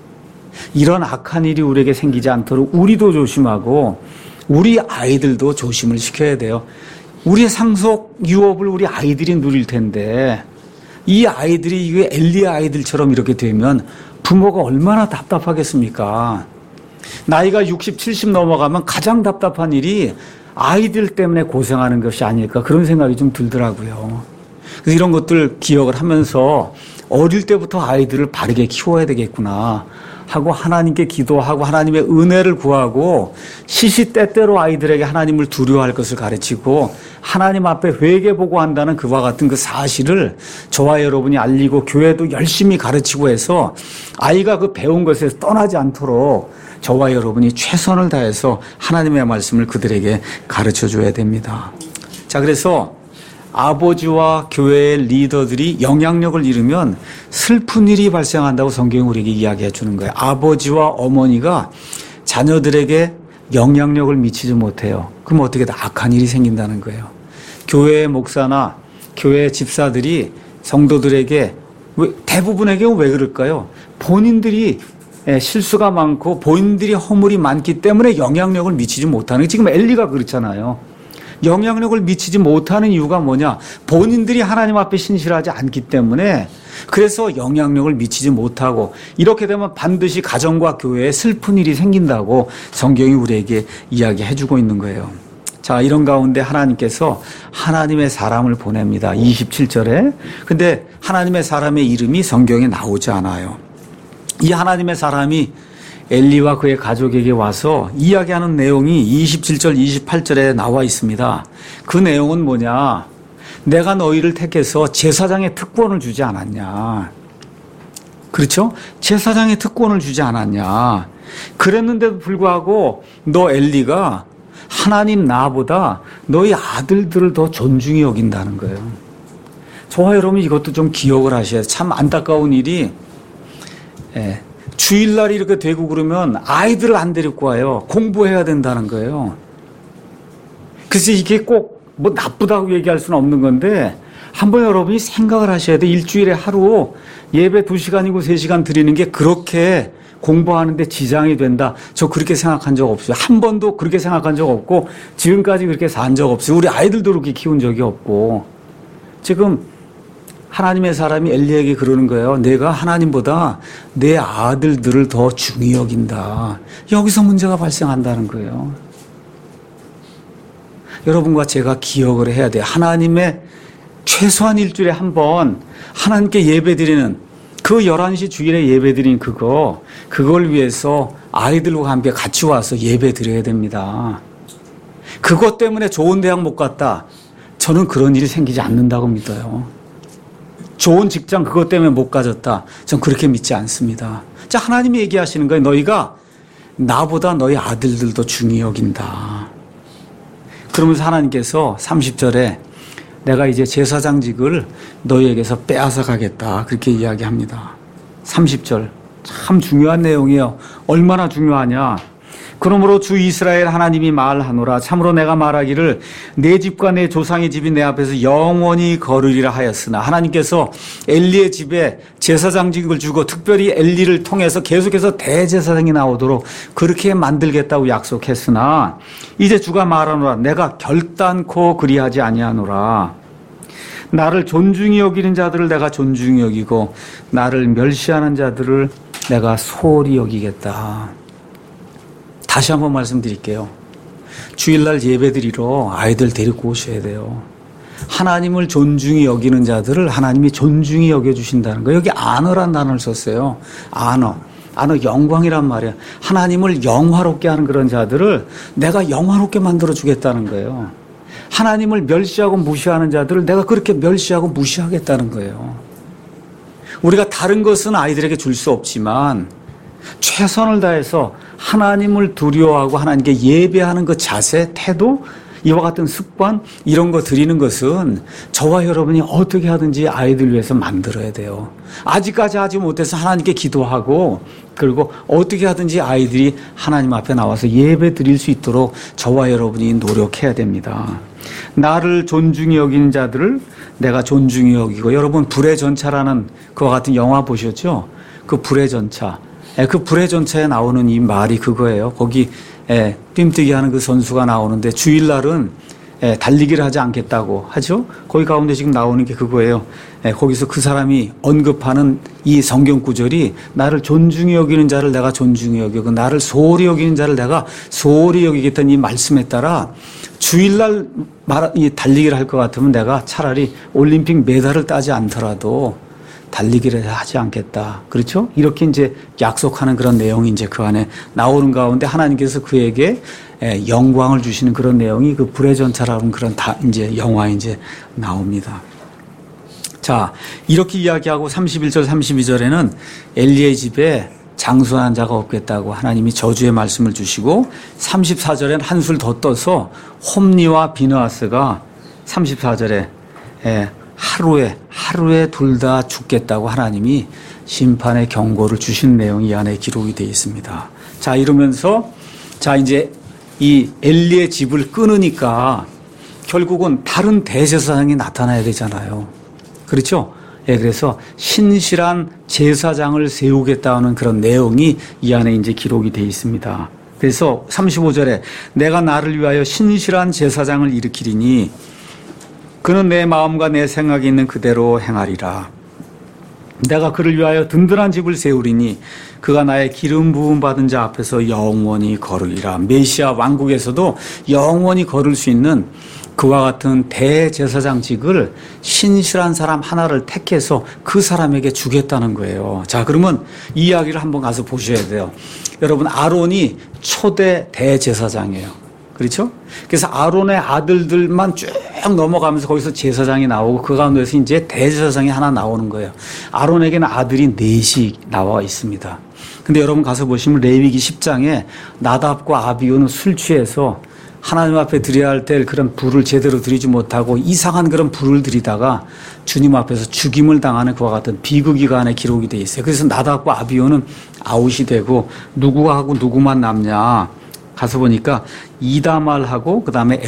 이런 악한 일이 우리에게 생기지 않도록 우리도 조심하고 우리 아이들도 조심을 시켜야 돼요. 우리의 상속 유업을 우리 아이들이 누릴 텐데 이 아이들이 이게 엘리의 아이들처럼 이렇게 되면 부모가 얼마나 답답하겠습니까? 나이가 60, 70 넘어가면 가장 답답한 일이 아이들 때문에 고생하는 것이 아닐까 그런 생각이 좀 들더라고요. 그래서 이런 것들 기억을 하면서 어릴 때부터 아이들을 바르게 키워야 되겠구나 하고 하나님께 기도하고 하나님의 은혜를 구하고 시시때때로 아이들에게 하나님을 두려워할 것을 가르치고 하나님 앞에 회개보고한다는 그와 같은 그 사실을 저와 여러분이 알리고 교회도 열심히 가르치고 해서 아이가 그 배운 것에서 떠나지 않도록 저와 여러분이 최선을 다해서 하나님의 말씀을 그들에게 가르쳐줘야 됩니다. 자, 그래서 아버지와 교회의 리더들이 영향력을 잃으면 슬픈 일이 발생한다고 성경이 우리에게 이야기해 주는 거예요. 아버지와 어머니가 자녀들에게 영향력을 미치지 못해요. 그럼 어떻게 악한 일이 생긴다는 거예요. 교회의 목사나 교회의 집사들이 성도들에게 대부분에게 왜 그럴까요? 본인들이 실수가 많고 본인들이 허물이 많기 때문에 영향력을 미치지 못하는 게 지금 엘리가 그렇잖아요. 영향력을 미치지 못하는 이유가 뭐냐? 본인들이 하나님 앞에 신실하지 않기 때문에 그래서 영향력을 미치지 못하고 이렇게 되면 반드시 가정과 교회에 슬픈 일이 생긴다고 성경이 우리에게 이야기해 주고 있는 거예요. 자, 이런 가운데 하나님께서 하나님의 사람을 보냅니다. 27절에. 근데 하나님의 사람의 이름이 성경에 나오지 않아요. 이 하나님의 사람이 엘리와 그의 가족에게 와서 이야기하는 내용이 27절, 28절에 나와 있습니다. 그 내용은 뭐냐? 내가 너희를 택해서 제사장의 특권을 주지 않았냐? 그렇죠? 제사장의 특권을 주지 않았냐? 그랬는데도 불구하고 너 엘리가 하나님 나보다 너희 아들들을 더 존중히 여긴다는 거예요. 저와 여러분 이것도 좀 기억을 하셔야 돼요. 참 안타까운 일이 주일날이 이렇게 되고 그러면 아이들을 안 데리고 와요. 공부해야 된다는 거예요. 그래서 이게 꼭 뭐 나쁘다고 얘기할 수는 없는 건데 한번 여러분이 생각을 하셔야 돼요. 일주일에 하루 예배 2시간이고 3시간 드리는 게 그렇게 공부하는데 지장이 된다. 저 그렇게 생각한 적 없어요. 한 번도 그렇게 생각한 적 없고 지금까지 그렇게 산 적 없어요. 우리 아이들도 그렇게 키운 적이 없고. 지금 하나님의 사람이 엘리에게 그러는 거예요. 내가 하나님보다 내 아들들을 더 중히 여긴다. 여기서 문제가 발생한다는 거예요. 여러분과 제가 기억을 해야 돼요. 하나님의 최소한 일주일에 한 번 하나님께 예배드리는 그 11시 주일에 예배드린 그걸 위해서 아이들과 함께 같이 와서 예배드려야 됩니다. 그것 때문에 좋은 대학 못 갔다. 저는 그런 일이 생기지 않는다고 믿어요. 좋은 직장 그것 때문에 못 가졌다. 전 그렇게 믿지 않습니다. 자, 하나님이 얘기하시는 거예요. 너희가 나보다 너희 아들들도 중히 여긴다. 그러면서 하나님께서 30절에 내가 이제 제사장직을 너희에게서 빼앗아 가겠다. 그렇게 이야기합니다. 30절. 참 중요한 내용이에요. 얼마나 중요하냐. 그러므로 주 이스라엘 하나님이 말하노라. 참으로 내가 말하기를 내 집과 내 조상의 집이 내 앞에서 영원히 거르리라 하였으나 하나님께서 엘리의 집에 제사장직을 주고 특별히 엘리를 통해서 계속해서 대제사장이 나오도록 그렇게 만들겠다고 약속했으나 이제 주가 말하노라. 내가 결단코 그리하지 아니하노라. 나를 존중히 여기는 자들을 내가 존중히 여기고 나를 멸시하는 자들을 내가 소홀히 여기겠다. 다시 한번 말씀드릴게요. 주일날 예배드리러 아이들 데리고 오셔야 돼요. 하나님을 존중히 여기는 자들을 하나님이 존중히 여겨주신다는 거예요. 여기 아너란 단어를 썼어요. 아너 영광이란 말이에요. 하나님을 영화롭게 하는 그런 자들을 내가 영화롭게 만들어주겠다는 거예요. 하나님을 멸시하고 무시하는 자들을 내가 그렇게 멸시하고 무시하겠다는 거예요. 우리가 다른 것은 아이들에게 줄 수 없지만 최선을 다해서 하나님을 두려워하고 하나님께 예배하는 그 자세, 태도, 이와 같은 습관, 이런 거 드리는 것은 저와 여러분이 어떻게 하든지 아이들 위해서 만들어야 돼요. 아직까지 하지 못해서 하나님께 기도하고 그리고 어떻게 하든지 아이들이 하나님 앞에 나와서 예배 드릴 수 있도록 저와 여러분이 노력해야 됩니다. 나를 존중히 여기는 자들을 내가 존중히 여기고, 여러분 불의 전차라는 그와 같은 영화 보셨죠? 그 불의 전차. 그 불의 전차에 나오는 이 말이 그거예요. 거기 뜀뛰기 하는 그 선수가 나오는데 주일날은 달리기를 하지 않겠다고 하죠. 거기 가운데 지금 나오는 게 그거예요. 거기서 그 사람이 언급하는 이 성경 구절이 나를 존중히 여기는 자를 내가 존중히 여기고 나를 소홀히 여기는 자를 내가 소홀히 여기겠다는 이 말씀에 따라 주일날 이 달리기를 할 것 같으면 내가 차라리 올림픽 메달을 따지 않더라도 달리기를 하지 않겠다. 그렇죠? 이렇게 이제 약속하는 그런 내용이 이제 그 안에 나오는 가운데 하나님께서 그에게 영광을 주시는 그런 내용이 그 불의 전차라는 그런 이제 영화에 이제 나옵니다. 자, 이렇게 이야기하고 31절, 32절에는 엘리의 집에 장수하는 자가 없겠다고 하나님이 저주의 말씀을 주시고 34절엔 한술 더 떠서 홈리와 비느하스가 34절에 하루에 둘 다 죽겠다고 하나님이 심판의 경고를 주신 내용이 이 안에 기록이 되어 있습니다. 자, 이러면서 자, 이제 이 엘리의 집을 끊으니까 결국은 다른 대제사장이 나타나야 되잖아요. 그렇죠? 예, 그래서 신실한 제사장을 세우겠다는 그런 내용이 이 안에 이제 기록이 되어 있습니다. 그래서 35절에 내가 나를 위하여 신실한 제사장을 일으키리니 그는 내 마음과 내 생각이 있는 그대로 행하리라. 내가 그를 위하여 든든한 집을 세우리니 그가 나의 기름 부음 받은 자 앞에서 영원히 걸으리라. 메시아 왕국에서도 영원히 걸을 수 있는 그와 같은 대제사장직을 신실한 사람 하나를 택해서 그 사람에게 주겠다는 거예요. 자, 그러면 이 이야기를 한번 가서 보셔야 돼요. 여러분, 아론이 초대 대제사장이에요. 그렇죠? 그래서 아론의 아들들만 쭉 넘어가면서 거기서 제사장이 나오고 그 가운데서 이제 대제사장이 하나 나오는 거예요. 아론에게는 아들이 넷이 나와 있습니다. 근데 여러분 가서 보시면 레위기 10장에 나답과 아비후는 술 취해서 하나님 앞에 드려야 할 때 그런 불을 제대로 드리지 못하고 이상한 그런 불을 드리다가 주님 앞에서 죽임을 당하는 그와 같은 비극이간에 기록이 되어 있어요. 그래서 나답과 아비후는 아웃이 되고 누구가 하고 누구만 남냐 가서 보니까 이다말하고 그 다음에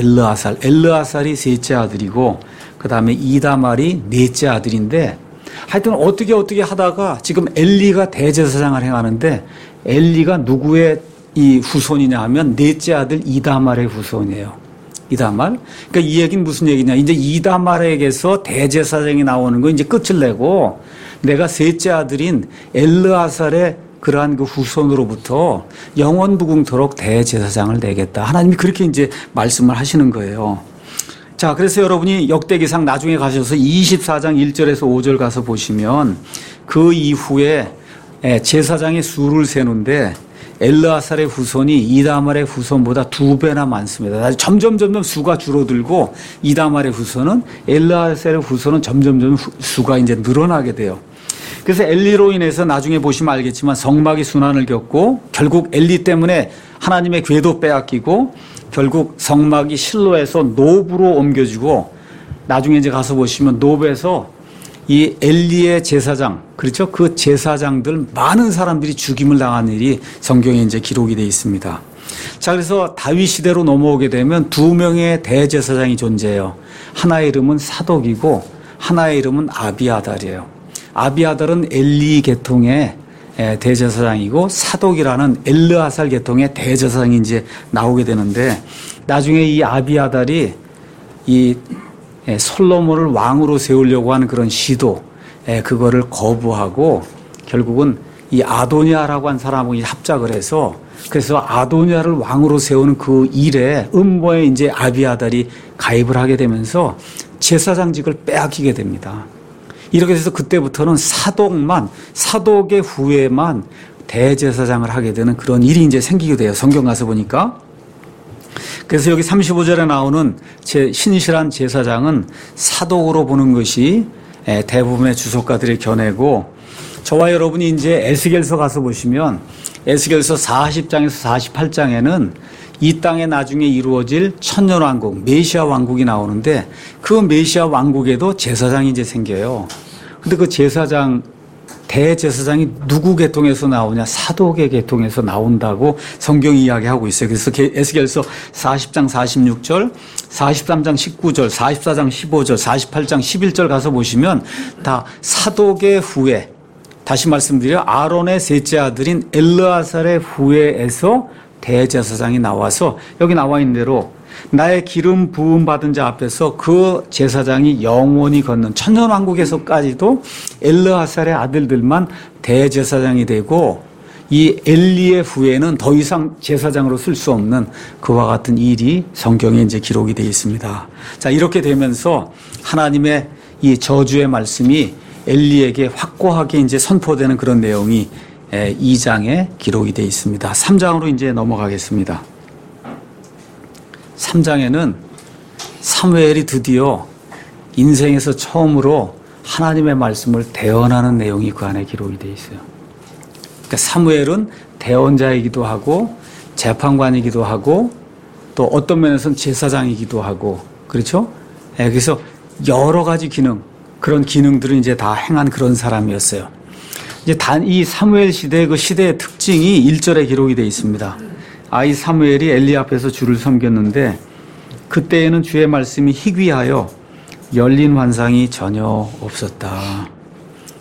엘르아살이 셋째 아들이고 그 다음에 이다말이 넷째 아들인데 하여튼 어떻게 하다가 지금 엘리가 대제사장을 행하는데 엘리가 누구의 이 후손이냐 하면 넷째 아들 이다말의 후손이에요. 이다말. 그러니까 이 얘기는 무슨 얘기냐. 이제 이다말에게서 대제사장이 나오는 거 이제 끝을 내고 내가 셋째 아들인 엘르아살의 그러한 그 후손으로부터 영원 무궁토록 대제사장을 내겠다. 하나님이 그렇게 이제 말씀을 하시는 거예요. 자, 그래서 여러분이 역대기상 나중에 가셔서 24장 1절에서 5절 가서 보시면 그 이후에 제사장의 수를 세는데 엘르아살의 후손이 이다말의 후손보다 2배나 많습니다. 점점 수가 줄어들고 이다말의 후손은 엘르아살의 후손은 점점 수가 이제 늘어나게 돼요. 그래서 엘리로 인해서 나중에 보시면 알겠지만 성막이 순환을 겪고 결국 엘리 때문에 하나님의 궤도 빼앗기고 결국 성막이 실로에서 노브로 옮겨지고 나중에 이제 가서 보시면 노브에서 이 엘리의 제사장, 그렇죠? 그 제사장들 많은 사람들이 죽임을 당한 일이 성경에 이제 기록이 되어 있습니다. 자, 그래서 다윗 시대로 넘어오게 되면 2명의 대제사장이 존재해요. 하나의 이름은 사독이고 하나의 이름은 아비아달이에요. 아비아달은 엘리 계통의 대제사장이고 사독이라는 엘르아살 계통의 대제사장이 이제 나오게 되는데 나중에 이 아비아달이 이 솔로몬을 왕으로 세우려고 하는 그런 시도, 그거를 거부하고 결국은 이 아도니아라고 한 사람이 합작을 해서 그래서 아도니아를 왕으로 세우는 그 일에 음모에 이제 아비아달이 가입을 하게 되면서 제사장직을 빼앗기게 됩니다. 이렇게 해서 그때부터는 사독의 후에만 대제사장을 하게 되는 그런 일이 이제 생기게 돼요. 성경 가서 보니까. 그래서 여기 35절에 나오는 신실한 제사장은 사독으로 보는 것이 대부분의 주석가들의 견해고 저와 여러분이 이제 에스겔서 가서 보시면 에스겔서 40장에서 48장에는 이 땅에 나중에 이루어질 천년왕국, 메시아 왕국이 나오는데 그 메시아 왕국에도 제사장이 이제 생겨요. 근데 그 대제사장이 누구 계통에서 나오냐? 사독의 계통에서 나온다고 성경이 이야기하고 있어요. 그래서 에스겔서 40장 46절, 43장 19절, 44장 15절, 48장 11절 가서 보시면 다 사독의 후에 다시 말씀드려 아론의 셋째 아들인 엘르아살의 후에에서 대제사장이 나와서 여기 나와 있는 대로 나의 기름 부음 받은 자 앞에서 그 제사장이 영원히 걷는 천년왕국에서까지도 엘르아살의 아들들만 대제사장이 되고 이 엘리의 후에는 더 이상 제사장으로 쓸 수 없는 그와 같은 일이 성경에 이제 기록이 되어 있습니다. 자, 이렇게 되면서 하나님의 이 저주의 말씀이 엘리에게 확고하게 이제 선포되는 그런 내용이 2장에 기록이 되어 있습니다. 3장으로 이제 넘어가겠습니다. 3장에는 사무엘이 드디어 인생에서 처음으로 하나님의 말씀을 대언하는 내용이 그 안에 기록이 되어 있어요. 그러니까 사무엘은 대언자이기도 하고 재판관이기도 하고 또 어떤 면에서는 제사장이기도 하고 그렇죠? 그래서 여러 가지 그런 기능들을 이제 다 행한 그런 사람이었어요. 이제 이 사무엘 시대의 그 시대의 특징이 1절에 기록이 되어 있습니다. 아이 사무엘이 엘리 앞에서 주를 섬겼는데 그때에는 주의 말씀이 희귀하여 열린 환상이 전혀 없었다.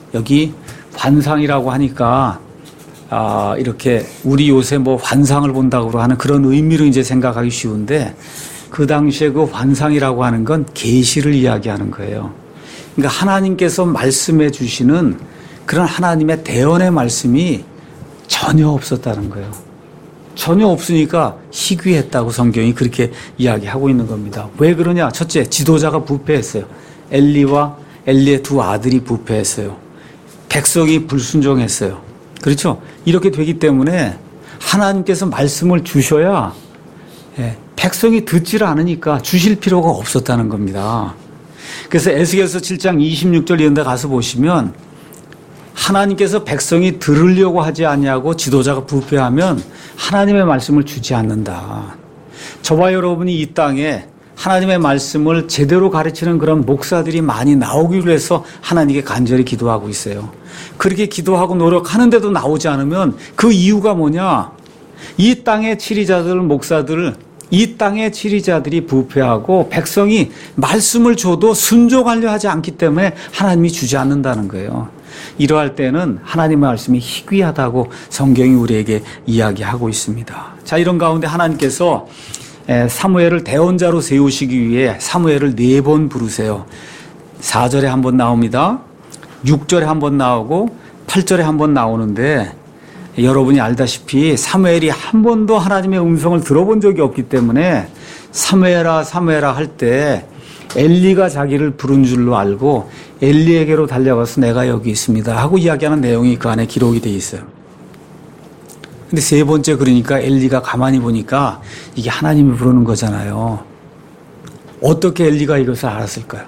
여기 환상이라고 하니까 이렇게 우리 요새 뭐 환상을 본다고 하는 그런 의미로 이제 생각하기 쉬운데 그 당시에 그 환상이라고 하는 건 계시를 이야기하는 거예요. 그러니까 하나님께서 말씀해 주시는 그런 하나님의 대언의 말씀이 전혀 없었다는 거예요. 전혀 없으니까 희귀했다고 성경이 그렇게 이야기하고 있는 겁니다. 왜 그러냐? 첫째, 지도자가 부패했어요. 엘리와 엘리의 두 아들이 부패했어요. 백성이 불순종했어요. 그렇죠? 이렇게 되기 때문에 하나님께서 말씀을 주셔야 백성이 듣지를 않으니까 주실 필요가 없었다는 겁니다. 그래서 에스겔서 7장 26절 이런 데 가서 보시면 하나님께서 백성이 들으려고 하지 않냐고 지도자가 부패하면 하나님의 말씀을 주지 않는다. 저와 여러분이 이 땅에 하나님의 말씀을 제대로 가르치는 그런 목사들이 많이 나오기로 해서 하나님께 간절히 기도하고 있어요. 그렇게 기도하고 노력하는데도 나오지 않으면 그 이유가 뭐냐? 이 땅의 치리자들, 목사들, 이 땅의 치리자들이 부패하고 백성이 말씀을 줘도 순종하려 하지 않기 때문에 하나님이 주지 않는다는 거예요. 이러할 때는 하나님의 말씀이 희귀하다고 성경이 우리에게 이야기하고 있습니다. 자, 이런 가운데 하나님께서 사무엘을 대언자로 세우시기 위해 사무엘을 4번 부르세요. 4절에 한 번 나옵니다. 6절에 한 번 나오고 8절에 한 번 나오는데 여러분이 알다시피 사무엘이 한 번도 하나님의 음성을 들어본 적이 없기 때문에 사무엘아 사무엘아 할 때 엘리가 자기를 부른 줄로 알고 엘리에게로 달려가서 내가 여기 있습니다 하고 이야기하는 내용이 그 안에 기록이 되어 있어요. 근데 3번째 그러니까 엘리가 가만히 보니까 이게 하나님이 부르는 거잖아요. 어떻게 엘리가 이것을 알았을까요?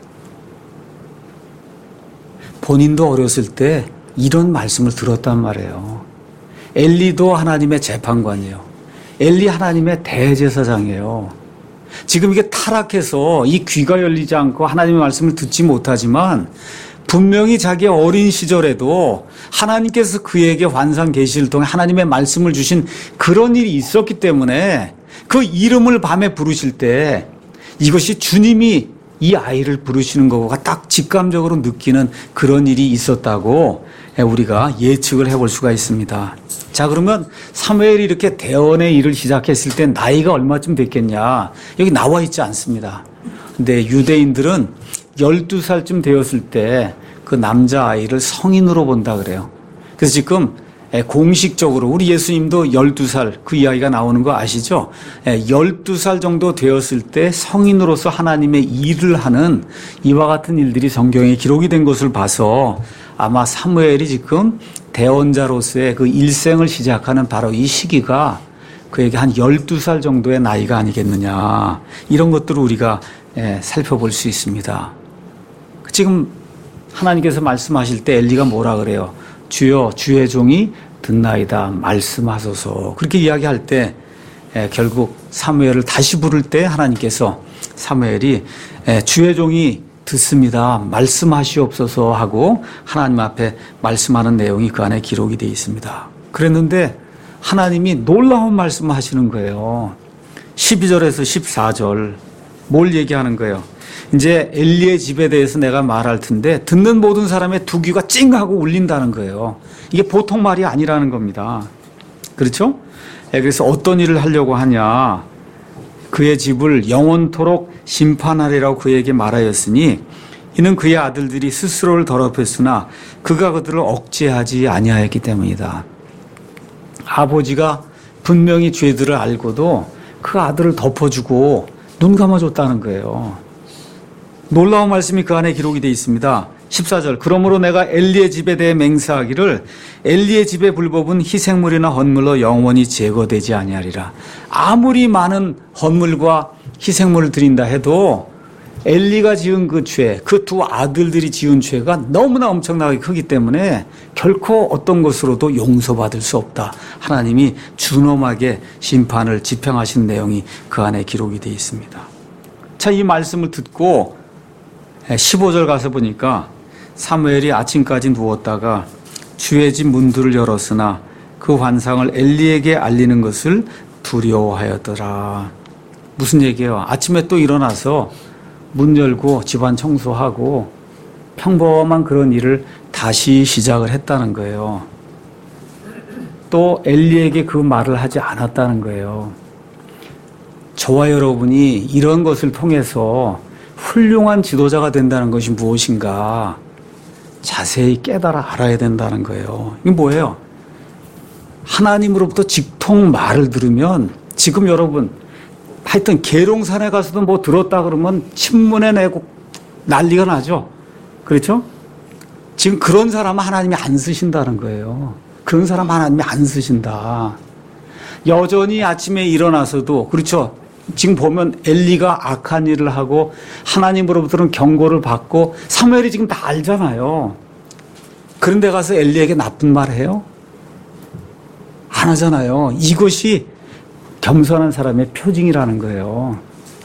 본인도 어렸을 때 이런 말씀을 들었단 말이에요. 엘리도 하나님의 재판관이에요. 엘리 하나님의 대제사장이에요. 지금 이게 타락해서 이 귀가 열리지 않고 하나님의 말씀을 듣지 못하지만 분명히 자기 어린 시절에도 하나님께서 그에게 환상 계시를 통해 하나님의 말씀을 주신 그런 일이 있었기 때문에 그 이름을 밤에 부르실 때 이것이 주님이 이 아이를 부르시는 것과 딱 직감적으로 느끼는 그런 일이 있었다고 우리가 예측을 해볼 수가 있습니다. 자, 그러면 사무엘이 이렇게 대언의 일을 시작했을 때 나이가 얼마쯤 됐겠냐? 여기 나와 있지 않습니다. 근데 유대인들은 12살쯤 되었을 때 그 남자아이를 성인으로 본다 그래요. 그래서 지금 공식적으로 우리 예수님도 12살 그 이야기가 나오는 거 아시죠? 12살 정도 되었을 때 성인으로서 하나님의 일을 하는 이와 같은 일들이 성경에 기록이 된 것을 봐서 아마 사무엘이 지금 대언자로서의 그 일생을 시작하는 바로 이 시기가 그에게 한 12살 정도의 나이가 아니겠느냐. 이런 것들을 우리가 살펴볼 수 있습니다. 지금 하나님께서 말씀하실 때 엘리가 뭐라 그래요? 주여 주의 종이 듣나이다 말씀하소서. 그렇게 이야기할 때 결국 사무엘을 다시 부를 때 하나님께서 사무엘이 주의 종이 듣습니다 말씀하시옵소서 하고 하나님 앞에 말씀하는 내용이 그 안에 기록이 되어 있습니다. 그랬는데 하나님이 놀라운 말씀을 하시는 거예요. 12절에서 14절 뭘 얘기하는 거예요? 이제 엘리의 집에 대해서 내가 말할 텐데 듣는 모든 사람의 두 귀가 찡하고 울린다는 거예요. 이게 보통 말이 아니라는 겁니다. 그렇죠? 그래서 어떤 일을 하려고 하냐. 그의 집을 영원토록 심판하리라고 그에게 말하였으니 이는 그의 아들들이 스스로를 더럽혔으나 그가 그들을 억제하지 아니하였기 때문이다. 아버지가 분명히 죄들을 알고도 그 아들을 덮어주고 눈 감아줬다는 거예요. 놀라운 말씀이 그 안에 기록이 되어 있습니다. 14절 그러므로 내가 엘리의 집에 대해 맹세하기를 엘리의 집의 불법은 희생물이나 헌물로 영원히 제거되지 아니하리라. 아무리 많은 헌물과 희생물을 드린다 해도 엘리가 지은 그 죄, 그 두 아들들이 지은 죄가 너무나 엄청나게 크기 때문에 결코 어떤 것으로도 용서받을 수 없다. 하나님이 준엄하게 심판을 집행하신 내용이 그 안에 기록이 되어 있습니다. 자, 이 말씀을 듣고 15절 가서 보니까 사무엘이 아침까지 누웠다가 주의 집 문들을 열었으나 그 환상을 엘리에게 알리는 것을 두려워하였더라. 무슨 얘기예요? 아침에 또 일어나서 문 열고 집안 청소하고 평범한 그런 일을 다시 시작을 했다는 거예요. 또 엘리에게 그 말을 하지 않았다는 거예요. 저와 여러분이 이런 것을 통해서 훌륭한 지도자가 된다는 것이 무엇인가 자세히 깨달아 알아야 된다는 거예요. 이게 뭐예요? 하나님으로부터 직통 말을 들으면 지금 여러분 하여튼 계룡산에 가서도 뭐 들었다 그러면 신문에 내고 난리가 나죠. 그렇죠? 지금 그런 사람은 하나님이 안 쓰신다는 거예요. 그런 사람 하나님이 안 쓰신다. 여전히 아침에 일어나서도 그렇죠. 지금 보면 엘리가 악한 일을 하고 하나님으로부터는 경고를 받고 사무엘이 지금 다 알잖아요. 그런데 가서 엘리에게 나쁜 말 해요? 안 하잖아요. 이것이 겸손한 사람의 표징이라는 거예요.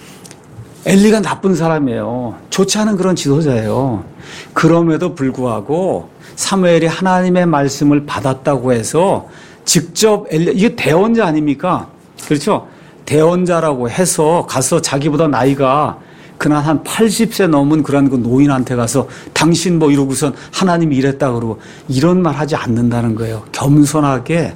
엘리가 나쁜 사람이에요. 좋지 않은 그런 지도자예요. 그럼에도 불구하고 사무엘이 하나님의 말씀을 받았다고 해서 직접 이게 대언자 아닙니까? 그렇죠? 대언자라고 해서 가서 자기보다 나이가 그날 한 80세 넘은 그런 그 노인한테 가서 당신 뭐 이러고선 하나님이 이랬다 그러고 이런 말 하지 않는다는 거예요. 겸손하게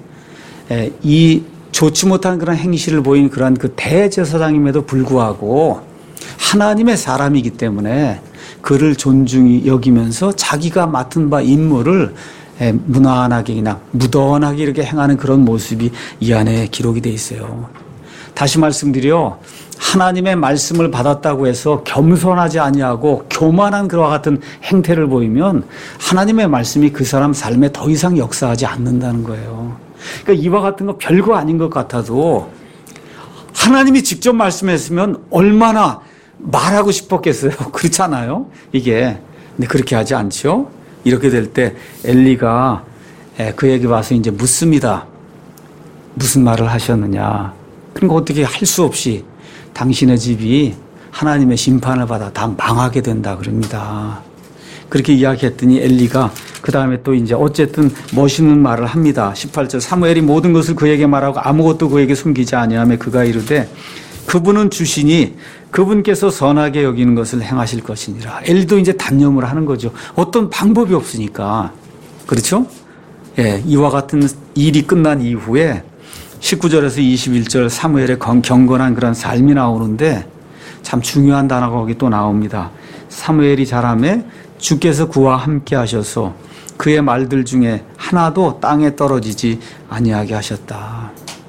이 좋지 못한 그런 행실을 보인 그런 그 대제사장임에도 불구하고 하나님의 사람이기 때문에 그를 존중히 여기면서 자기가 맡은 바 임무를 무난하게 그냥 무던하게 이렇게 행하는 그런 모습이 이 안에 기록이 돼 있어요. 다시 말씀드려 하나님의 말씀을 받았다고 해서 겸손하지 아니하고 교만한 그와 같은 행태를 보이면 하나님의 말씀이 그 사람 삶에 더 이상 역사하지 않는다는 거예요. 그러니까 이와 같은 거 별거 아닌 것 같아도 하나님이 직접 말씀했으면 얼마나 말하고 싶었겠어요. 그렇잖아요. 이게 근데 그렇게 하지 않죠. 이렇게 될 때 엘리가 그에게 와서 이제 묻습니다. 무슨 말을 하셨느냐. 그러니까 어떻게 할 수 없이 당신의 집이 하나님의 심판을 받아 다 망하게 된다 그럽니다. 그렇게 이야기했더니 엘리가 그 다음에 또 이제 어쨌든 멋있는 말을 합니다. 18절 사무엘이 모든 것을 그에게 말하고 아무것도 그에게 숨기지 아니하며 그가 이르되 그분은 주시니 그분께서 선하게 여기는 것을 행하실 것이니라. 엘리도 이제 단념을 하는 거죠. 어떤 방법이 없으니까. 그렇죠? 예, 이와 같은 일이 끝난 이후에 19절에서 21절 사무엘의 경건한 그런 삶이 나오는데 참 중요한 단어가 거기 또 나옵니다. 사무엘이 자라매 주께서 그와 함께 하셔서 그의 말들 중에 하나도 땅에 떨어지지 아니하게 하셨다.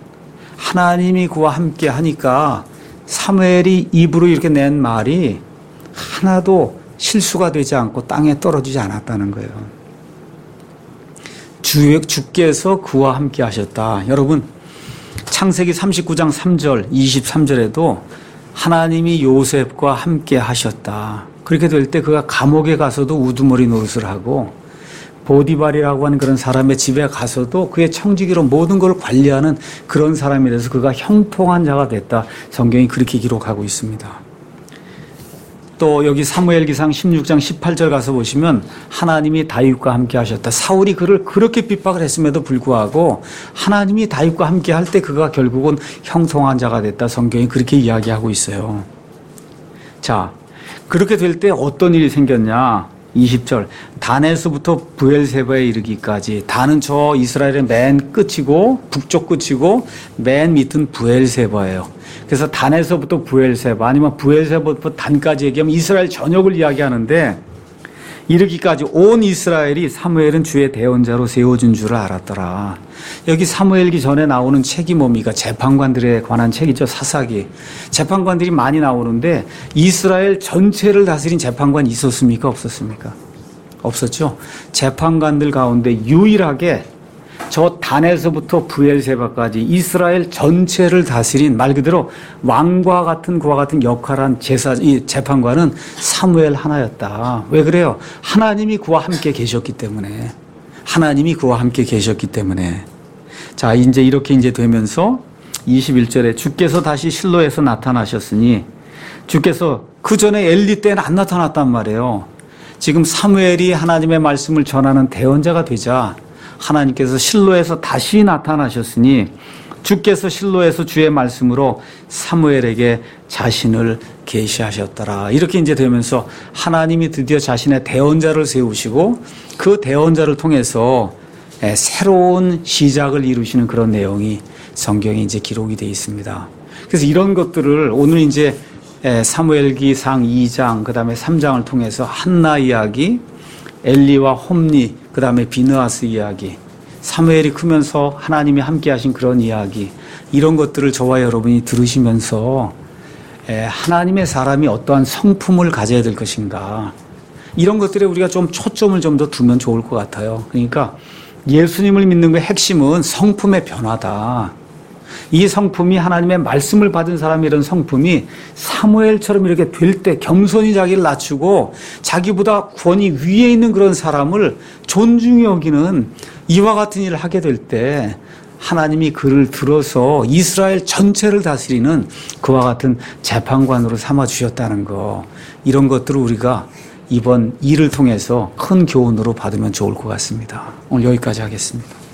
하나님이 그와 함께 하니까 사무엘이 입으로 이렇게 낸 말이 하나도 실수가 되지 않고 땅에 떨어지지 않았다는 거예요. 주께서 그와 함께 하셨다. 여러분 창세기 39장 3절 23절에도 하나님이 요셉과 함께 하셨다. 그렇게 될 때 그가 감옥에 가서도 우두머리 노릇을 하고 보디발이라고 하는 그런 사람의 집에 가서도 그의 청지기로 모든 걸 관리하는 그런 사람이 돼서 그가 형통한 자가 됐다. 성경이 그렇게 기록하고 있습니다. 또 여기 사무엘기상 16장 18절 가서 보시면 하나님이 다윗과 함께 하셨다. 사울이 그를 그렇게 핍박을 했음에도 불구하고 하나님이 다윗과 함께 할 때 그가 결국은 형통한 자가 됐다. 성경이 그렇게 이야기하고 있어요. 자, 그렇게 될 때 어떤 일이 생겼냐? 20절 단에서부터 브엘세바에 이르기까지 단은 저 이스라엘의 맨 끝이고 북쪽 끝이고 맨 밑은 브엘세바예요. 그래서 단에서부터 브엘세바 아니면 브엘세바부터 단까지 얘기하면 이스라엘 전역을 이야기하는데 이르기까지 온 이스라엘이 사무엘은 주의 대언자로 세워준 줄을 알았더라. 여기 사무엘기 전에 나오는 책이 뭡니까? 재판관들에 관한 책이죠. 사사기. 재판관들이 많이 나오는데 이스라엘 전체를 다스린 재판관이 있었습니까? 없었습니까? 없었죠. 재판관들 가운데 유일하게 저 단에서부터 브엘세바까지 이스라엘 전체를 다스린 말 그대로 왕과 같은 그와 같은 역할한 이 재판관은 사무엘 하나였다. 왜 그래요? 하나님이 그와 함께 계셨기 때문에. 하나님이 그와 함께 계셨기 때문에. 자, 이제 이렇게 이제 되면서 21절에 주께서 다시 실로에서 나타나셨으니 주께서 그 전에 엘리 때는 안 나타났단 말이에요. 지금 사무엘이 하나님의 말씀을 전하는 대언자가 되자 하나님께서 실로에서 다시 나타나셨으니 주께서 실로에서 주의 말씀으로 사무엘에게 자신을 계시하셨더라. 이렇게 이제 되면서 하나님이 드디어 자신의 대언자를 세우시고 그 대언자를 통해서 새로운 시작을 이루시는 그런 내용이 성경에 이제 기록이 되어 있습니다. 그래서 이런 것들을 오늘 이제 사무엘기상 2장 그다음에 3장을 통해서 한나 이야기, 엘리와 홈리, 그다음에 비느하스 이야기, 사무엘이 크면서 하나님이 함께 하신 그런 이야기, 이런 것들을 저와 여러분이 들으시면서 하나님의 사람이 어떠한 성품을 가져야 될 것인가, 이런 것들에 우리가 좀 초점을 좀 더 두면 좋을 것 같아요. 그러니까 예수님을 믿는 그 핵심은 성품의 변화다. 이 성품이 하나님의 말씀을 받은 사람의 이런 성품이 사무엘처럼 이렇게 될 때 겸손히 자기를 낮추고 자기보다 권위 위에 있는 그런 사람을 존중히 여기는 이와 같은 일을 하게 될 때 하나님이 그를 들어서 이스라엘 전체를 다스리는 그와 같은 재판관으로 삼아주셨다는 거, 이런 것들을 우리가 이번 일을 통해서 큰 교훈으로 받으면 좋을 것 같습니다. 오늘 여기까지 하겠습니다.